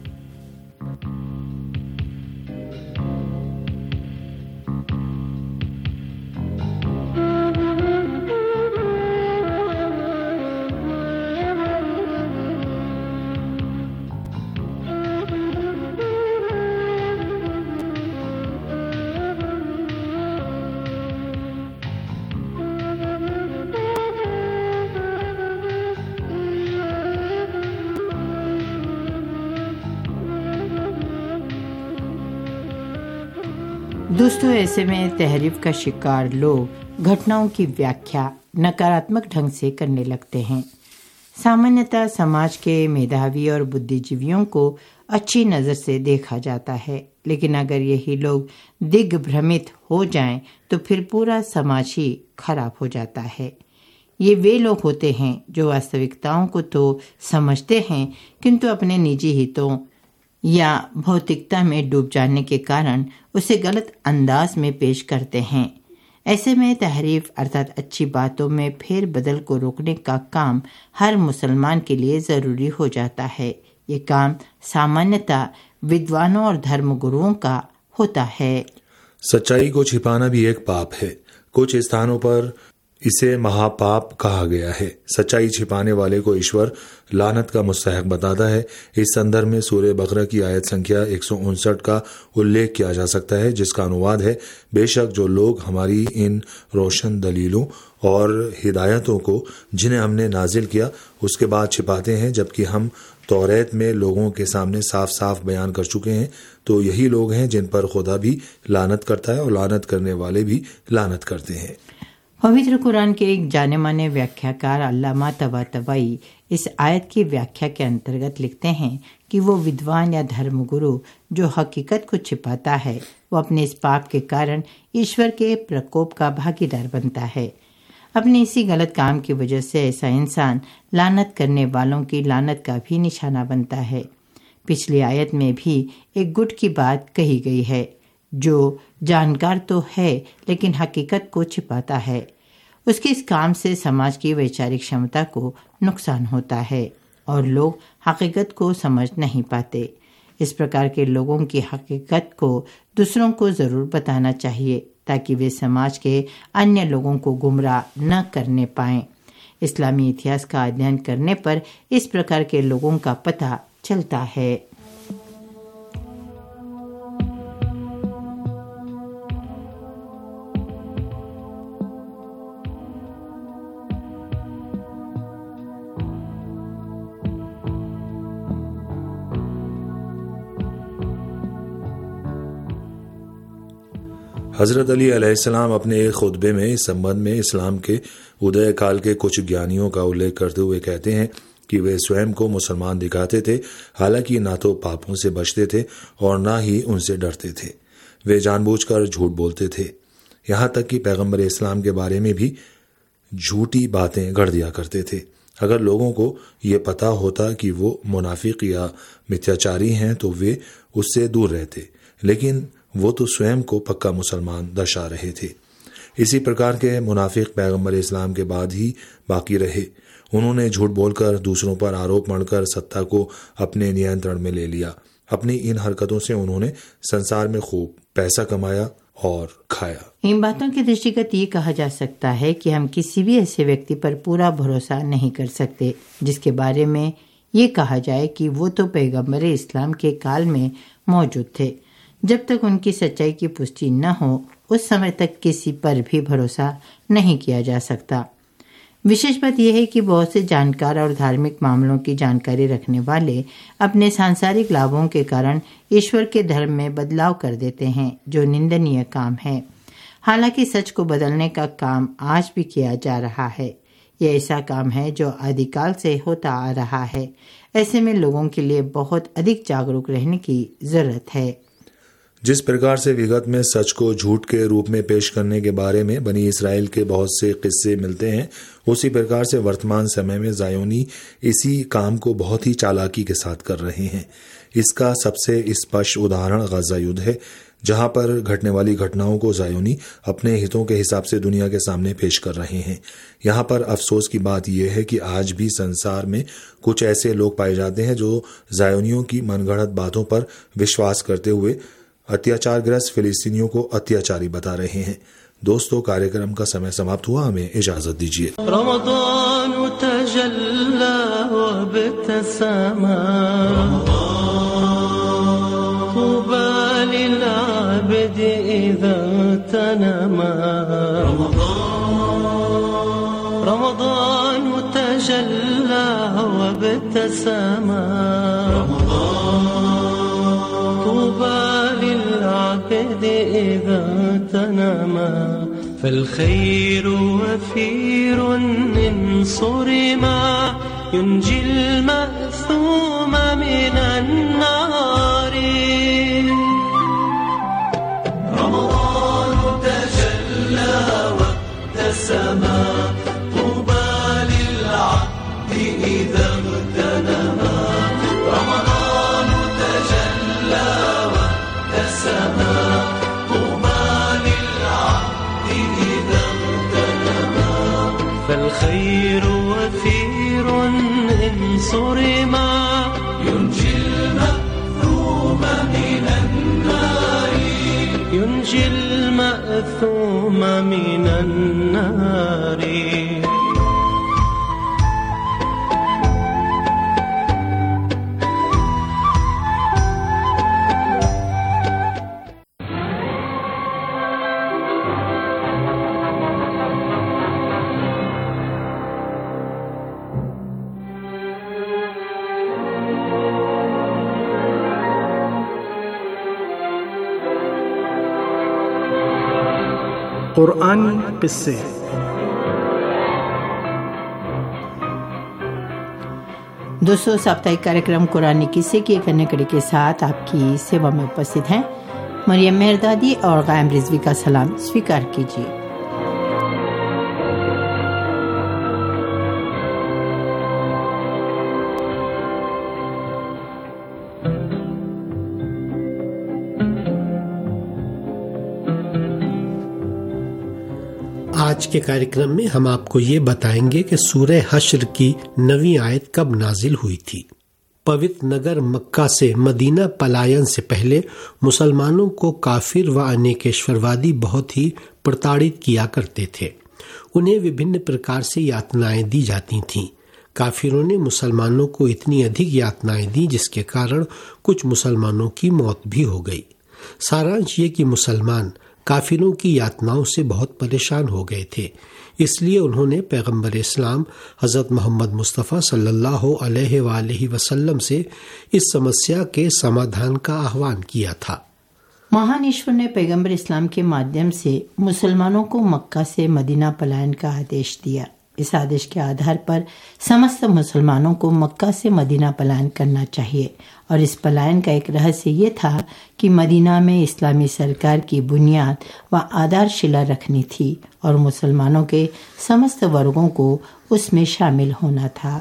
दोस्तों, ऐसे में तहरीफ का शिकार लोग घटनाओं की व्याख्या नकारात्मक ढंग से करने लगते हैं। सामान्यतः समाज के मेधावी और बुद्धिजीवियों को अच्छी नज़र से देखा जाता है, लेकिन अगर यही लोग दिग्भ्रमित हो जाएं तो फिर पूरा समाज ही खराब हो जाता है। ये वे लोग होते हैं जो वास्तविकताओं को तो समझते हैं किंतु अपने निजी हितों या भौतिकता में डूब जाने के कारण उसे गलत अंदाज में पेश करते हैं। ऐसे में तहरीफ अर्थात अच्छी बातों में फेर बदल को रोकने का काम हर मुसलमान के लिए जरूरी हो जाता है। ये काम सामान्यतः विद्वानों और धर्मगुरुओं का होता है। सच्चाई को छिपाना भी एक पाप है। कुछ स्थानों पर इसे महापाप कहा गया है। सच्चाई छिपाने वाले को ईश्वर लानत का मुस्तहक बताता है। इस संदर्भ में सूरह बकरा की आयत संख्या 159 का उल्लेख किया जा सकता है, जिसका अनुवाद है, बेशक जो लोग हमारी इन रोशन दलीलों और हिदायतों को जिन्हें हमने नाजिल किया उसके बाद छिपाते हैं, जबकि हम तौरेत में लोगों के सामने साफ साफ बयान कर चुके हैं, तो यही लोग हैं जिन पर खुदा भी लानत करता है और लानत करने वाले भी लानत करते हैं। पवित्र कुरान के एक जाने माने व्याख्याकार अल्लामा तबातबाई इस आयत की व्याख्या के अंतर्गत लिखते हैं कि वो विद्वान या धर्मगुरु जो हकीकत को छिपाता है वो अपने इस पाप के कारण ईश्वर के प्रकोप का भागीदार बनता है। अपने इसी गलत काम की वजह से ऐसा इंसान लानत करने वालों की लानत का भी निशाना बनता है। पिछली आयत में भी एक गुट की बात कही गई है जो जानकार तो है लेकिन हकीकत को छिपाता है। उसके इस काम से समाज की वैचारिक क्षमता को नुकसान होता है और लोग हकीकत को समझ नहीं पाते। इस प्रकार के लोगों की हकीकत को दूसरों को जरूर बताना चाहिए ताकि वे समाज के अन्य लोगों को गुमराह न करने पाएं। इस्लामी इतिहास का अध्ययन करने पर इस प्रकार के लोगों का पता चलता है। हजरत अली अलैहिस्सलाम अपने एक खुतबे में इस संबंध में इस्लाम के उदय काल के कुछ ज्ञानियों का उल्लेख करते हुए कहते हैं कि वे स्वयं को मुसलमान दिखाते थे, हालांकि ना तो पापों से बचते थे और ना ही उनसे डरते थे। वे जानबूझकर झूठ बोलते थे, यहाँ तक कि पैगंबर इस्लाम के बारे में भी झूठी बातें गढ़ दिया करते थे। अगर लोगों को ये पता होता कि वो मुनाफिक या मिथ्याचारी हैं तो वे उससे दूर रहते, लेकिन वो तो स्वयं को पक्का मुसलमान दर्शा रहे थे। इसी प्रकार के मुनाफिक पैगंबर इस्लाम के बाद ही बाकी रहे। उन्होंने झूठ बोलकर दूसरों पर आरोप मढ़कर सत्ता को अपने नियंत्रण में ले लिया। अपनी इन हरकतों से उन्होंने संसार में खूब पैसा कमाया और खाया। इन बातों के दृष्टिगत ये कहा जा सकता है कि हम किसी भी ऐसे व्यक्ति पर पूरा भरोसा नहीं कर सकते जिसके बारे में ये कहा जाए कि वो तो पैगंबर इस्लाम के काल में मौजूद थे। जब तक उनकी सच्चाई की पुष्टि न हो उस समय तक किसी पर भी भरोसा नहीं किया जा सकता। विशेष बात यह है कि बहुत से जानकार और धार्मिक मामलों की जानकारी रखने वाले अपने सांसारिक लाभों के कारण ईश्वर के धर्म में बदलाव कर देते हैं, जो निंदनीय काम है। हालांकि सच को बदलने का काम आज भी किया जा रहा है। यह ऐसा काम है जो आदिकाल से होता आ रहा है। ऐसे में लोगों के लिए बहुत अधिक जागरूक रहने की जरूरत है। जिस प्रकार से विगत में सच को झूठ के रूप में पेश करने के बारे में बनी इसराइल के बहुत से किस्से मिलते हैं, उसी प्रकार से वर्तमान समय में ज़ायोनी इसी काम को बहुत ही चालाकी के साथ कर रहे हैं। इसका सबसे स्पष्ट उदाहरण गजा युद्ध है, जहां पर घटने वाली घटनाओं को ज़ायोनी अपने हितों के हिसाब से दुनिया के सामने पेश कर रहे हैं। यहाँ पर अफसोस की बात यह है कि आज भी संसार में कुछ ऐसे लोग पाए जाते हैं जो ज़ायोनियों की मनगढ़ंत बातों पर विश्वास करते हुए अत्याचारग्रस्त फिलिस्तीनियों को अत्याचारी बता रहे हैं। दोस्तों, कार्यक्रम का समय समाप्त हुआ, हमें इजाजत दीजिए। إذا تنما فالخير وفير إن صرما ينجي المأثوم من النار. رمضان تجلى وابتسما طوبى للعبد إذا اغتنما. رمضان تجلى وابتسما فالخير وفير إن صرما ينجي المأثوم من النار. ينجي المأثوم من النار. कुरानी किस्से। दोस्तों, साप्ताहिक कार्यक्रम कुरानी किस्से की एक अन्य कड़ी के साथ आपकी सेवा में उपस्थित हैं मरियम मेहरदादी और गायम रिजवी का सलाम स्वीकार कीजिए। आज के कार्यक्रम में हम आपको ये बताएंगे कि सूरह हश्र की 9वीं आयत कब नाजिल हुई थी। पवित्र नगर मक्का से मदीना पलायन से पहले मुसलमानों को काफिर व अनेकेश्वरवादी बहुत ही प्रताड़ित किया करते थे। उन्हें विभिन्न प्रकार से यातनाएं दी जाती थीं। काफिरों ने मुसलमानों को इतनी अधिक यातनाएं दी जिसके कारण कुछ मुसलमानों की मौत भी हो गई। सारांश ये कि मुसलमान काफिरों की यातनाओं से बहुत परेशान हो गए थे, इसलिए उन्होंने पैगंबर इस्लाम हजरत मोहम्मद मुस्तफ़ा सल्लल्लाहु अलैहि वसल्लम से इस समस्या के समाधान का आह्वान किया था। महान ईश्वर ने पैगंबर इस्लाम के माध्यम से मुसलमानों को मक्का से मदीना पलायन का आदेश दिया। इस आदेश के आधार पर समस्त मुसलमानों को मक्का से मदीना पलायन करना चाहिए और इस पलायन का एक रहस्य ये था कि मदीना में इस्लामी सरकार की बुनियाद व आधारशिला रखनी थी और मुसलमानों के समस्त वर्गों को उसमें शामिल होना था।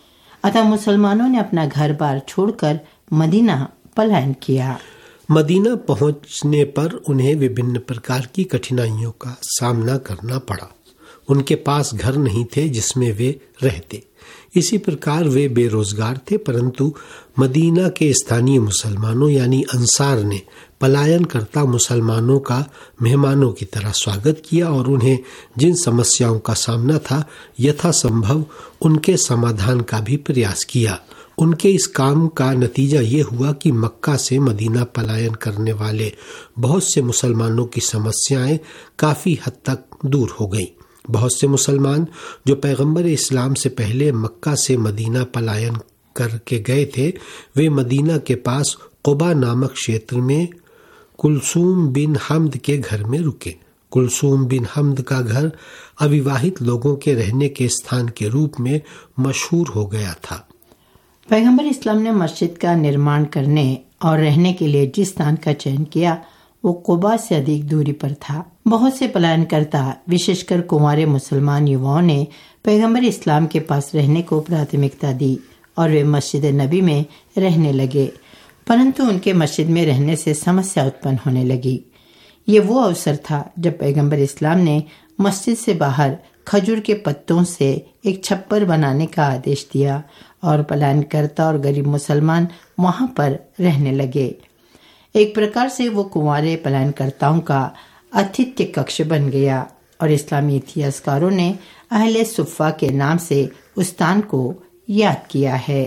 अतः मुसलमानों ने अपना घर बार छोड़कर मदीना पलायन किया। मदीना पहुंचने पर उन्हें विभिन्न प्रकार की कठिनाइयों का सामना करना पड़ा। उनके पास घर नहीं थे जिसमें वे रहते। इसी प्रकार वे बेरोजगार थे, परंतु मदीना के स्थानीय मुसलमानों यानी अंसार ने पलायन करता मुसलमानों का मेहमानों की तरह स्वागत किया और उन्हें जिन समस्याओं का सामना था यथासंभव उनके समाधान का भी प्रयास किया। उनके इस काम का नतीजा ये हुआ कि मक्का से मदीना पलायन करने वाले बहुत से मुसलमानों की समस्याएं काफी हद तक दूर हो गईं। बहुत से मुसलमान जो पैगंबर इस्लाम से पहले मक्का से मदीना पलायन करके गए थे, वे मदीना के पास कुबा नामक क्षेत्र में कुलसूम बिन हमद के घर में रुके। कुलसूम बिन हमद का घर अविवाहित लोगों के रहने के स्थान के रूप में मशहूर हो गया था। पैगंबर इस्लाम ने मस्जिद का निर्माण करने और रहने के लिए जिस स्थान का चयन किया वो कुबा से अधिक दूरी पर था। बहुत से पलायनकर्ता विशेषकर कुंवारे मुसलमान युवाओं ने पैगंबर इस्लाम के पास रहने को प्राथमिकता दी और वे मस्जिद नबी में रहने लगे, परंतु उनके मस्जिद में रहने से समस्या उत्पन्न होने लगी। ये वो अवसर था जब पैगंबर इस्लाम ने मस्जिद से बाहर खजूर के पत्तों से एक छप्पर बनाने का आदेश दिया और पलायनकर्ता और गरीब मुसलमान वहां पर रहने लगे। एक प्रकार से वो कुंवारे पलायनकर्ताओं का आतिथ्य कक्ष बन गया और इस्लामी इतिहासकारों ने अहले सुफ़ा के नाम से उस स्थान को याद किया है।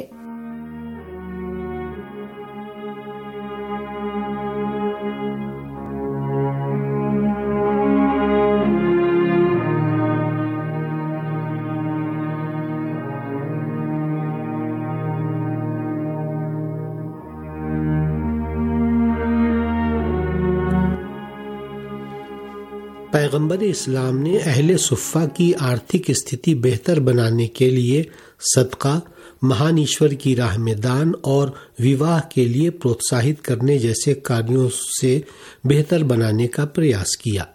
पैगंबर इस्लाम ने अहले सुफ़ा की आर्थिक स्थिति बेहतर बनाने के लिए सदका, महान ईश्वर की राह में दान और विवाह के लिए प्रोत्साहित करने जैसे कार्यों से बेहतर बनाने का प्रयास किया।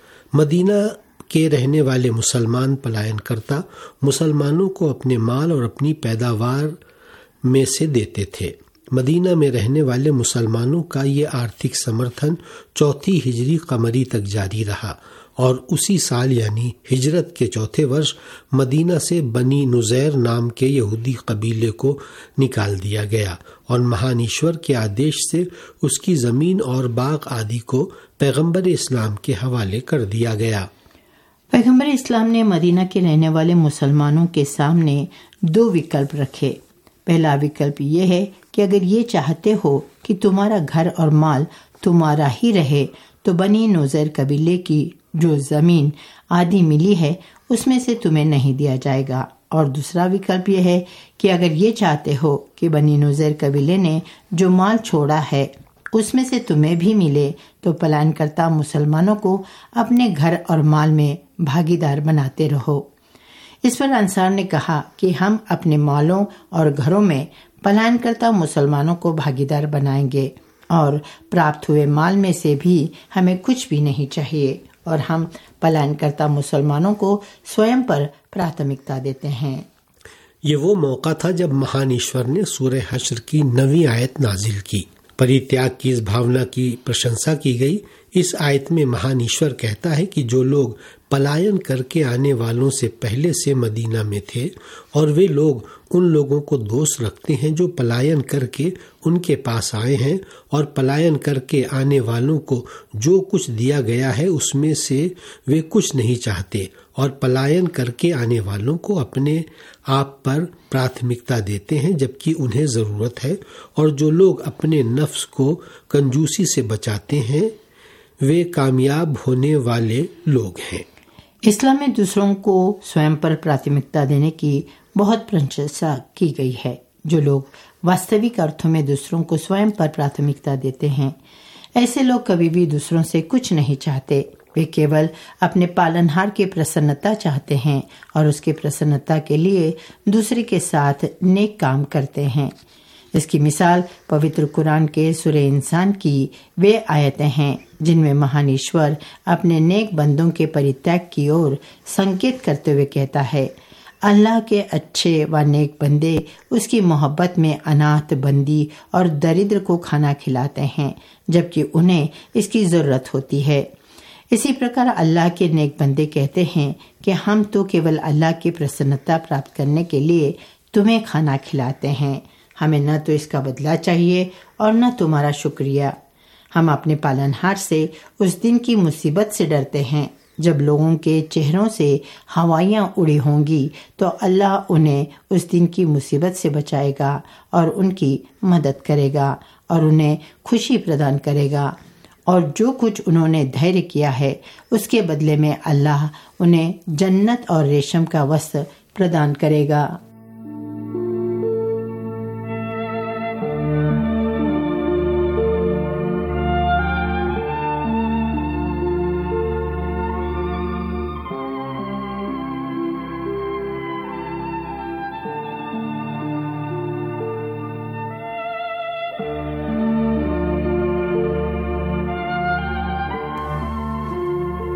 मदीना के रहने वाले मुसलमान पलायनकर्ता मुसलमानों को अपने माल और अपनी पैदावार में से देते थे। मदीना में रहने वाले मुसलमानों का ये आर्थिक समर्थन 4वीं हिजरी कमरी तक जारी रहा और उसी साल यानी हिजरत के 4थे वर्ष मदीना से बनी नुज़ैर नाम के यहूदी कबीले को निकाल दिया गया और महान ईश्वर के आदेश से उसकी ज़मीन और बाग आदि को पैगंबर इस्लाम के हवाले कर दिया गया। पैगंबर इस्लाम ने मदीना के रहने वाले मुसलमानों के सामने 2 विकल्प रखे। पहला विकल्प ये है कि अगर ये चाहते हो कि तुम्हारा घर और माल तुम्हारा ही रहे तो बनी नुज़ैर कबीले की जो जमीन आदि मिली है उसमें से तुम्हें नहीं दिया जाएगा। और दूसरा विकल्प यह है कि अगर ये चाहते हो कि बनी नुज़ैर कबीले ने जो माल छोड़ा है उसमें से तुम्हें भी मिले तो पलायनकर्ता मुसलमानों को अपने घर और माल में भागीदार बनाते रहो। इस पर अंसार ने कहा कि हम अपने मालों और घरों में पलायनकर्ता मुसलमानों को भागीदार बनाएंगे और प्राप्त हुए माल में से भी हमें कुछ भी नहीं चाहिए और हम पलायनकर्ता मुसलमानों को स्वयं पर प्राथमिकता देते हैं। ये वो मौका था जब महान ईश्वर ने सूरह हश्र की 9वीं आयत नाजिल की। परित्याग की इस भावना की प्रशंसा की गई। इस आयत में महान ईश्वर कहता है कि जो लोग पलायन करके आने वालों से पहले से मदीना में थे और वे लोग उन लोगों को दोस्त रखते हैं जो पलायन करके उनके पास आए हैं और पलायन करके आने वालों को जो कुछ दिया गया है उसमें से वे कुछ नहीं चाहते और पलायन करके आने वालों को अपने आप पर प्राथमिकता देते हैं जबकि उन्हें ज़रूरत है और जो लोग अपने नफ्स को कंजूसी से बचाते हैं वे कामयाब होने वाले लोग हैं। इस्लाम में दूसरों को स्वयं पर प्राथमिकता देने की बहुत प्रशंसा की गई है। जो लोग वास्तविक अर्थों में दूसरों को स्वयं पर प्राथमिकता देते हैं ऐसे लोग कभी भी दूसरों से कुछ नहीं चाहते। वे केवल अपने पालनहार की प्रसन्नता चाहते हैं और उसकी प्रसन्नता के लिए दूसरे के साथ नेक काम करते हैं। इसकी मिसाल पवित्र कुरान के सूरह इंसान की वे आयतें हैं जिनमें महान ईश्वर अपने नेक बंदों के परित्याग की ओर संकेत करते हुए कहता है, अल्लाह के अच्छे व नेक बंदे उसकी मोहब्बत में अनाथ, बंदी और दरिद्र को खाना खिलाते हैं जबकि उन्हें इसकी ज़रूरत होती है। इसी प्रकार अल्लाह के नेक बंदे कहते हैं कि हम तो केवल अल्लाह की प्रसन्नता प्राप्त करने के लिए तुम्हें खाना खिलाते हैं, हमें न तो इसका बदला चाहिए और न तुम्हारा शुक्रिया। हम अपने पालनहार से उस दिन की मुसीबत से डरते हैं जब लोगों के चेहरों से हवाइयाँ उड़ी होंगी तो अल्लाह उन्हें उस दिन की मुसीबत से बचाएगा और उनकी मदद करेगा और उन्हें खुशी प्रदान करेगा और जो कुछ उन्होंने धैर्य किया है उसके बदले में अल्लाह उन्हें जन्नत और रेशम का वस्त्र प्रदान करेगा।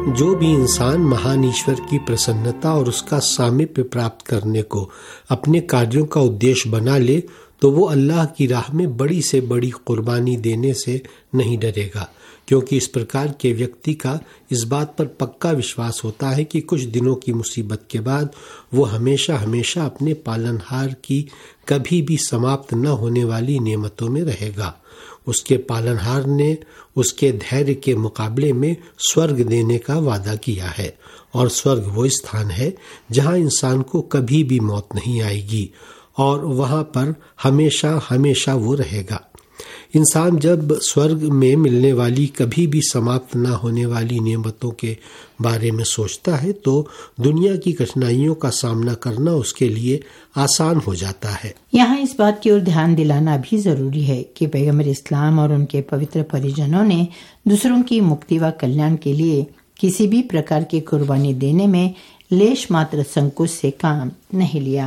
जो भी इंसान महान ईश्वर की प्रसन्नता और उसका सामीप्य प्राप्त करने को अपने कार्यों का उद्देश्य बना ले तो वो अल्लाह की राह में बड़ी से बड़ी कुर्बानी देने से नहीं डरेगा, क्योंकि इस प्रकार के व्यक्ति का इस बात पर पक्का विश्वास होता है कि कुछ दिनों की मुसीबत के बाद वो हमेशा हमेशा अपने पालनहार की कभी भी समाप्त न होने वाली नेमतों में रहेगा। उसके पालनहार ने उसके धैर्य के मुकाबले में स्वर्ग देने का वादा किया है, और स्वर्ग वो स्थान है जहां इंसान को कभी भी मौत नहीं आएगी और वहां पर हमेशा हमेशा वो रहेगा। इंसान जब स्वर्ग में मिलने वाली कभी भी समाप्त न होने वाली नेमतों के बारे में सोचता है तो दुनिया की कठिनाइयों का सामना करना उसके लिए आसान हो जाता है। यहाँ इस बात की ओर ध्यान दिलाना भी जरूरी है कि पैगम्बर इस्लाम और उनके पवित्र परिजनों ने दूसरों की मुक्ति व कल्याण के लिए किसी भी प्रकार की कुर्बानी देने में लेश मात्र संकोच से काम नहीं लिया।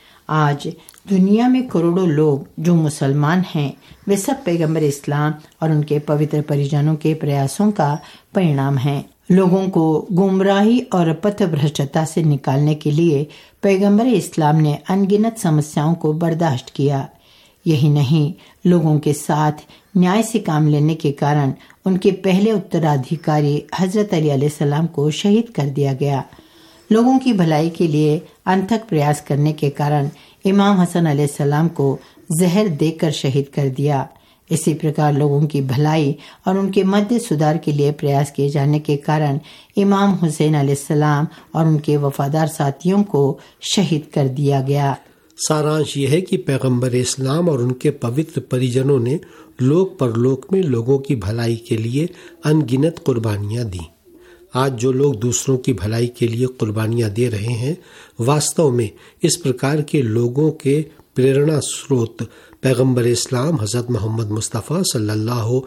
आज दुनिया में करोड़ों लोग जो मुसलमान हैं वे सब पैगम्बर इस्लाम और उनके पवित्र परिजनों के प्रयासों का परिणाम हैं। लोगों को गुमराही और पथभ्रष्टता से निकालने के लिए पैगम्बर इस्लाम ने अनगिनत समस्याओं को बर्दाश्त किया। यही नहीं, लोगों के साथ न्याय से काम लेने के कारण उनके पहले उत्तराधिकारी हजरत अली अलैहिस्सलाम को शहीद कर दिया गया। लोगों की भलाई के लिए अनथक प्रयास करने के कारण इमाम हसन अलैहिस्सलाम को जहर देकर शहीद कर दिया। इसी प्रकार लोगों की भलाई और उनके मध्य सुधार के लिए प्रयास किए जाने के कारण इमाम हुसैन अलैहिस्सलाम और उनके वफादार साथियों को शहीद कर दिया गया। सारांश यह है कि पैगंबर इस्लाम और उनके पवित्र परिजनों ने लोक परलोक में लोगों की भलाई के लिए अनगिनत कुर्बानियां दी। आज जो लोग दूसरों की भलाई के लिए कुर्बानियां दे रहे हैं, वास्तव में इस प्रकार के लोगों के प्रेरणा स्रोत पैगंबर इस्लाम हजरत मोहम्मद मुस्तफ़ा सल्लल्लाहु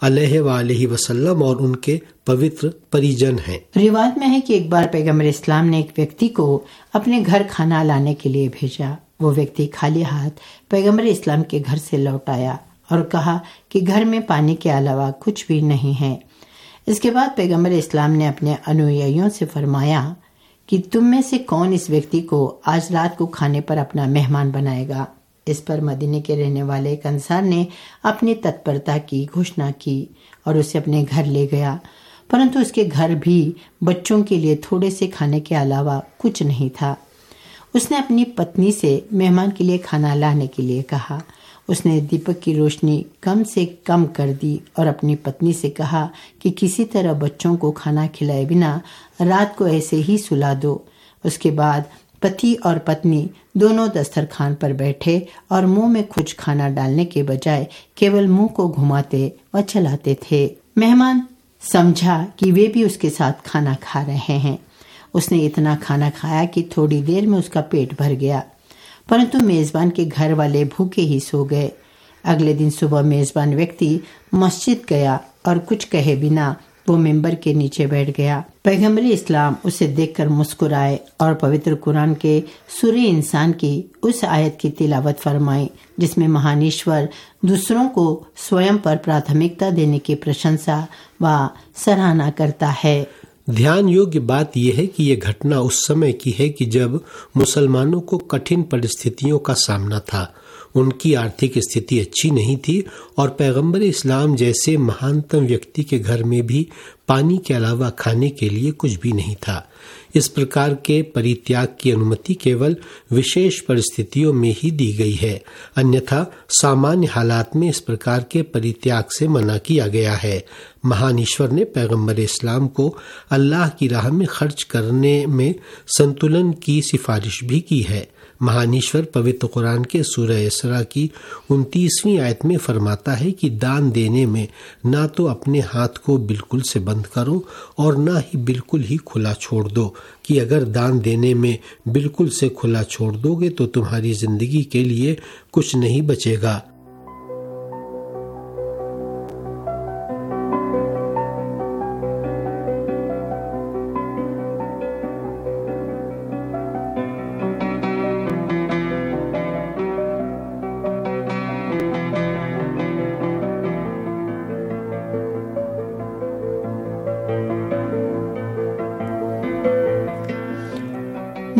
अलैहि वसल्लम और उनके पवित्र परिजन हैं। रिवाज में है कि एक बार पैगंबर इस्लाम ने एक व्यक्ति को अपने घर खाना लाने के लिए भेजा। वो व्यक्ति खाली हाथ पैगंबर इस्लाम के घर से लौट आया और कहा कि घर में पानी के अलावा कुछ भी नहीं है। इसके बाद पैगंबर इस्लाम ने अपने अनुयायियों से फरमाया कि तुम में से कौन इस व्यक्ति को आज रात को खाने पर अपना मेहमान बनाएगा। इस पर मदीने के रहने वाले एक अंसार ने अपनी तत्परता की घोषणा की और उसे अपने घर ले गया, परंतु उसके घर भी बच्चों के लिए थोड़े से खाने के अलावा कुछ नहीं था। उसने अपनी पत्नी से मेहमान के लिए खाना लाने के लिए कहा। उसने दीपक की रोशनी कम से कम कर दी और अपनी पत्नी से कहा कि किसी तरह बच्चों को खाना खिलाए बिना रात को ऐसे ही सुला दो। उसके बाद पति और पत्नी दोनों दस्तरखान पर बैठे और मुंह में कुछ खाना डालने के बजाय केवल मुंह को घुमाते व चलाते थे। मेहमान समझा कि वे भी उसके साथ खाना खा रहे हैं। उसने इतना खाना खाया कि थोड़ी देर में उसका पेट भर गया, परंतु मेजबान के घर वाले भूखे ही सो गए। अगले दिन सुबह मेजबान व्यक्ति मस्जिद गया और कुछ कहे बिना वो मिंबर के नीचे बैठ गया। पैगंबर इस्लाम उसे देखकर मुस्कुराए और पवित्र कुरान के सूरे इंसान की उस आयत की तिलावत फरमाई जिसमें महान ईश्वर दूसरों को स्वयं पर प्राथमिकता देने की प्रशंसा व सराहना करता है। ध्यान योग्य बात यह है कि यह घटना उस समय की है कि जब मुसलमानों को कठिन परिस्थितियों का सामना था। उनकी आर्थिक स्थिति अच्छी नहीं थी और पैगंबर इस्लाम जैसे महानतम व्यक्ति के घर में भी पानी के अलावा खाने के लिए कुछ भी नहीं था। इस प्रकार के परित्याग की अनुमति केवल विशेष परिस्थितियों में ही दी गई है, अन्यथा सामान्य हालात में इस प्रकार के परित्याग से मना किया गया है। महान ईश्वर ने पैगंबर इस्लाम को अल्लाह की राह में खर्च करने में संतुलन की सिफारिश भी की है। महान ईश्वर पवित्र कुरान के सूरह इसरा की 29वीं आयत में फरमाता है कि दान देने में ना तो अपने हाथ को बिल्कुल से बंद करो और ना ही बिल्कुल ही खुला छोड़ दो, कि अगर दान देने में बिल्कुल से खुला छोड़ दोगे तो तुम्हारी जिंदगी के लिए कुछ नहीं बचेगा।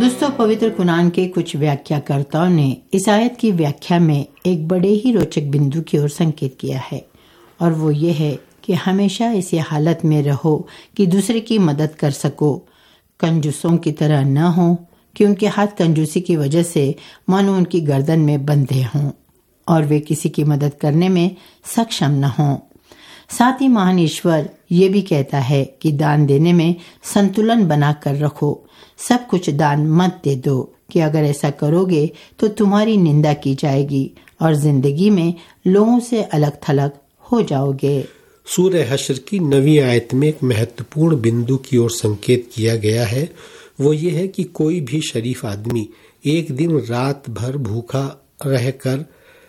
दोस्तों, पवित्र कुरान के कुछ व्याख्याकर्ताओं ने इस आयत की व्याख्या में एक बड़े ही रोचक बिंदु की ओर संकेत किया है, और वो ये है कि हमेशा इसी हालत में रहो कि दूसरे की मदद कर सको, कंजूसों की तरह न हो कि उनके हाथ कंजूसी की वजह से मानो उनकी गर्दन में बंधे हों और वे किसी की मदद करने में सक्षम न हों। साथ ही महान ईश्वर ये भी कहता है कि दान देने में संतुलन बनाकर रखो, सब कुछ दान मत दे दो कि अगर ऐसा करोगे तो तुम्हारी निंदा की जाएगी और जिंदगी में लोगों से अलग थलग हो जाओगे। सूरह हश्र की 9वीं आयत में एक महत्वपूर्ण बिंदु की ओर संकेत किया गया है। वो ये है कि कोई भी शरीफ आदमी एक दिन रात भर भूखा रहकर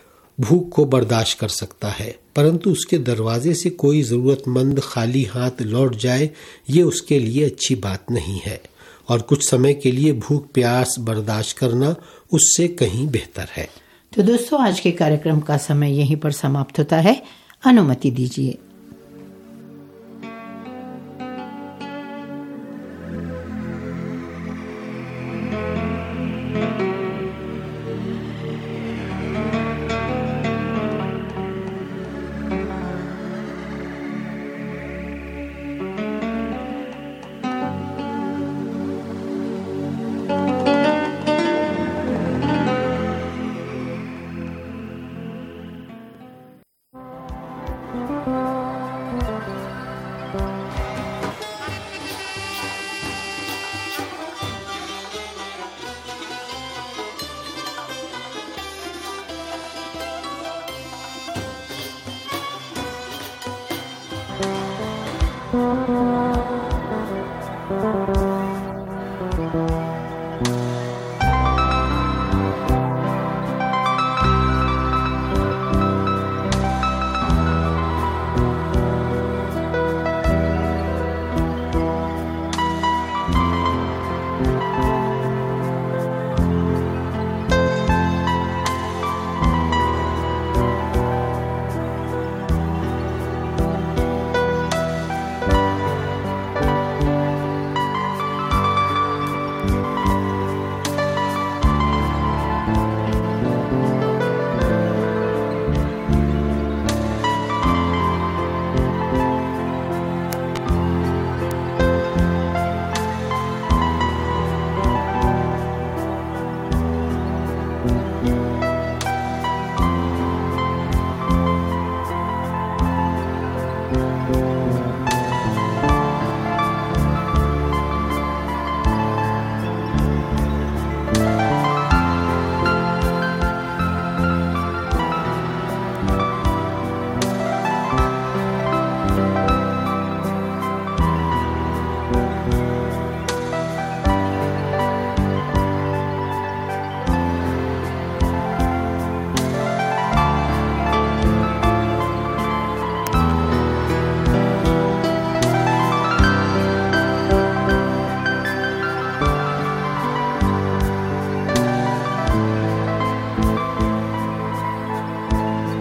भूख को बर्दाश्त कर सकता है, परंतु उसके दरवाजे से कोई जरूरतमंद खाली हाथ लौट जाए ये उसके लिए अच्छी बात नहीं है, और कुछ समय के लिए भूख प्यास बर्दाश्त करना उससे कहीं बेहतर है। तो दोस्तों, आज के कार्यक्रम का समय यहीं पर समाप्त होता है। अनुमति दीजिए।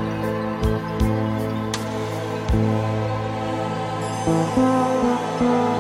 Thank you.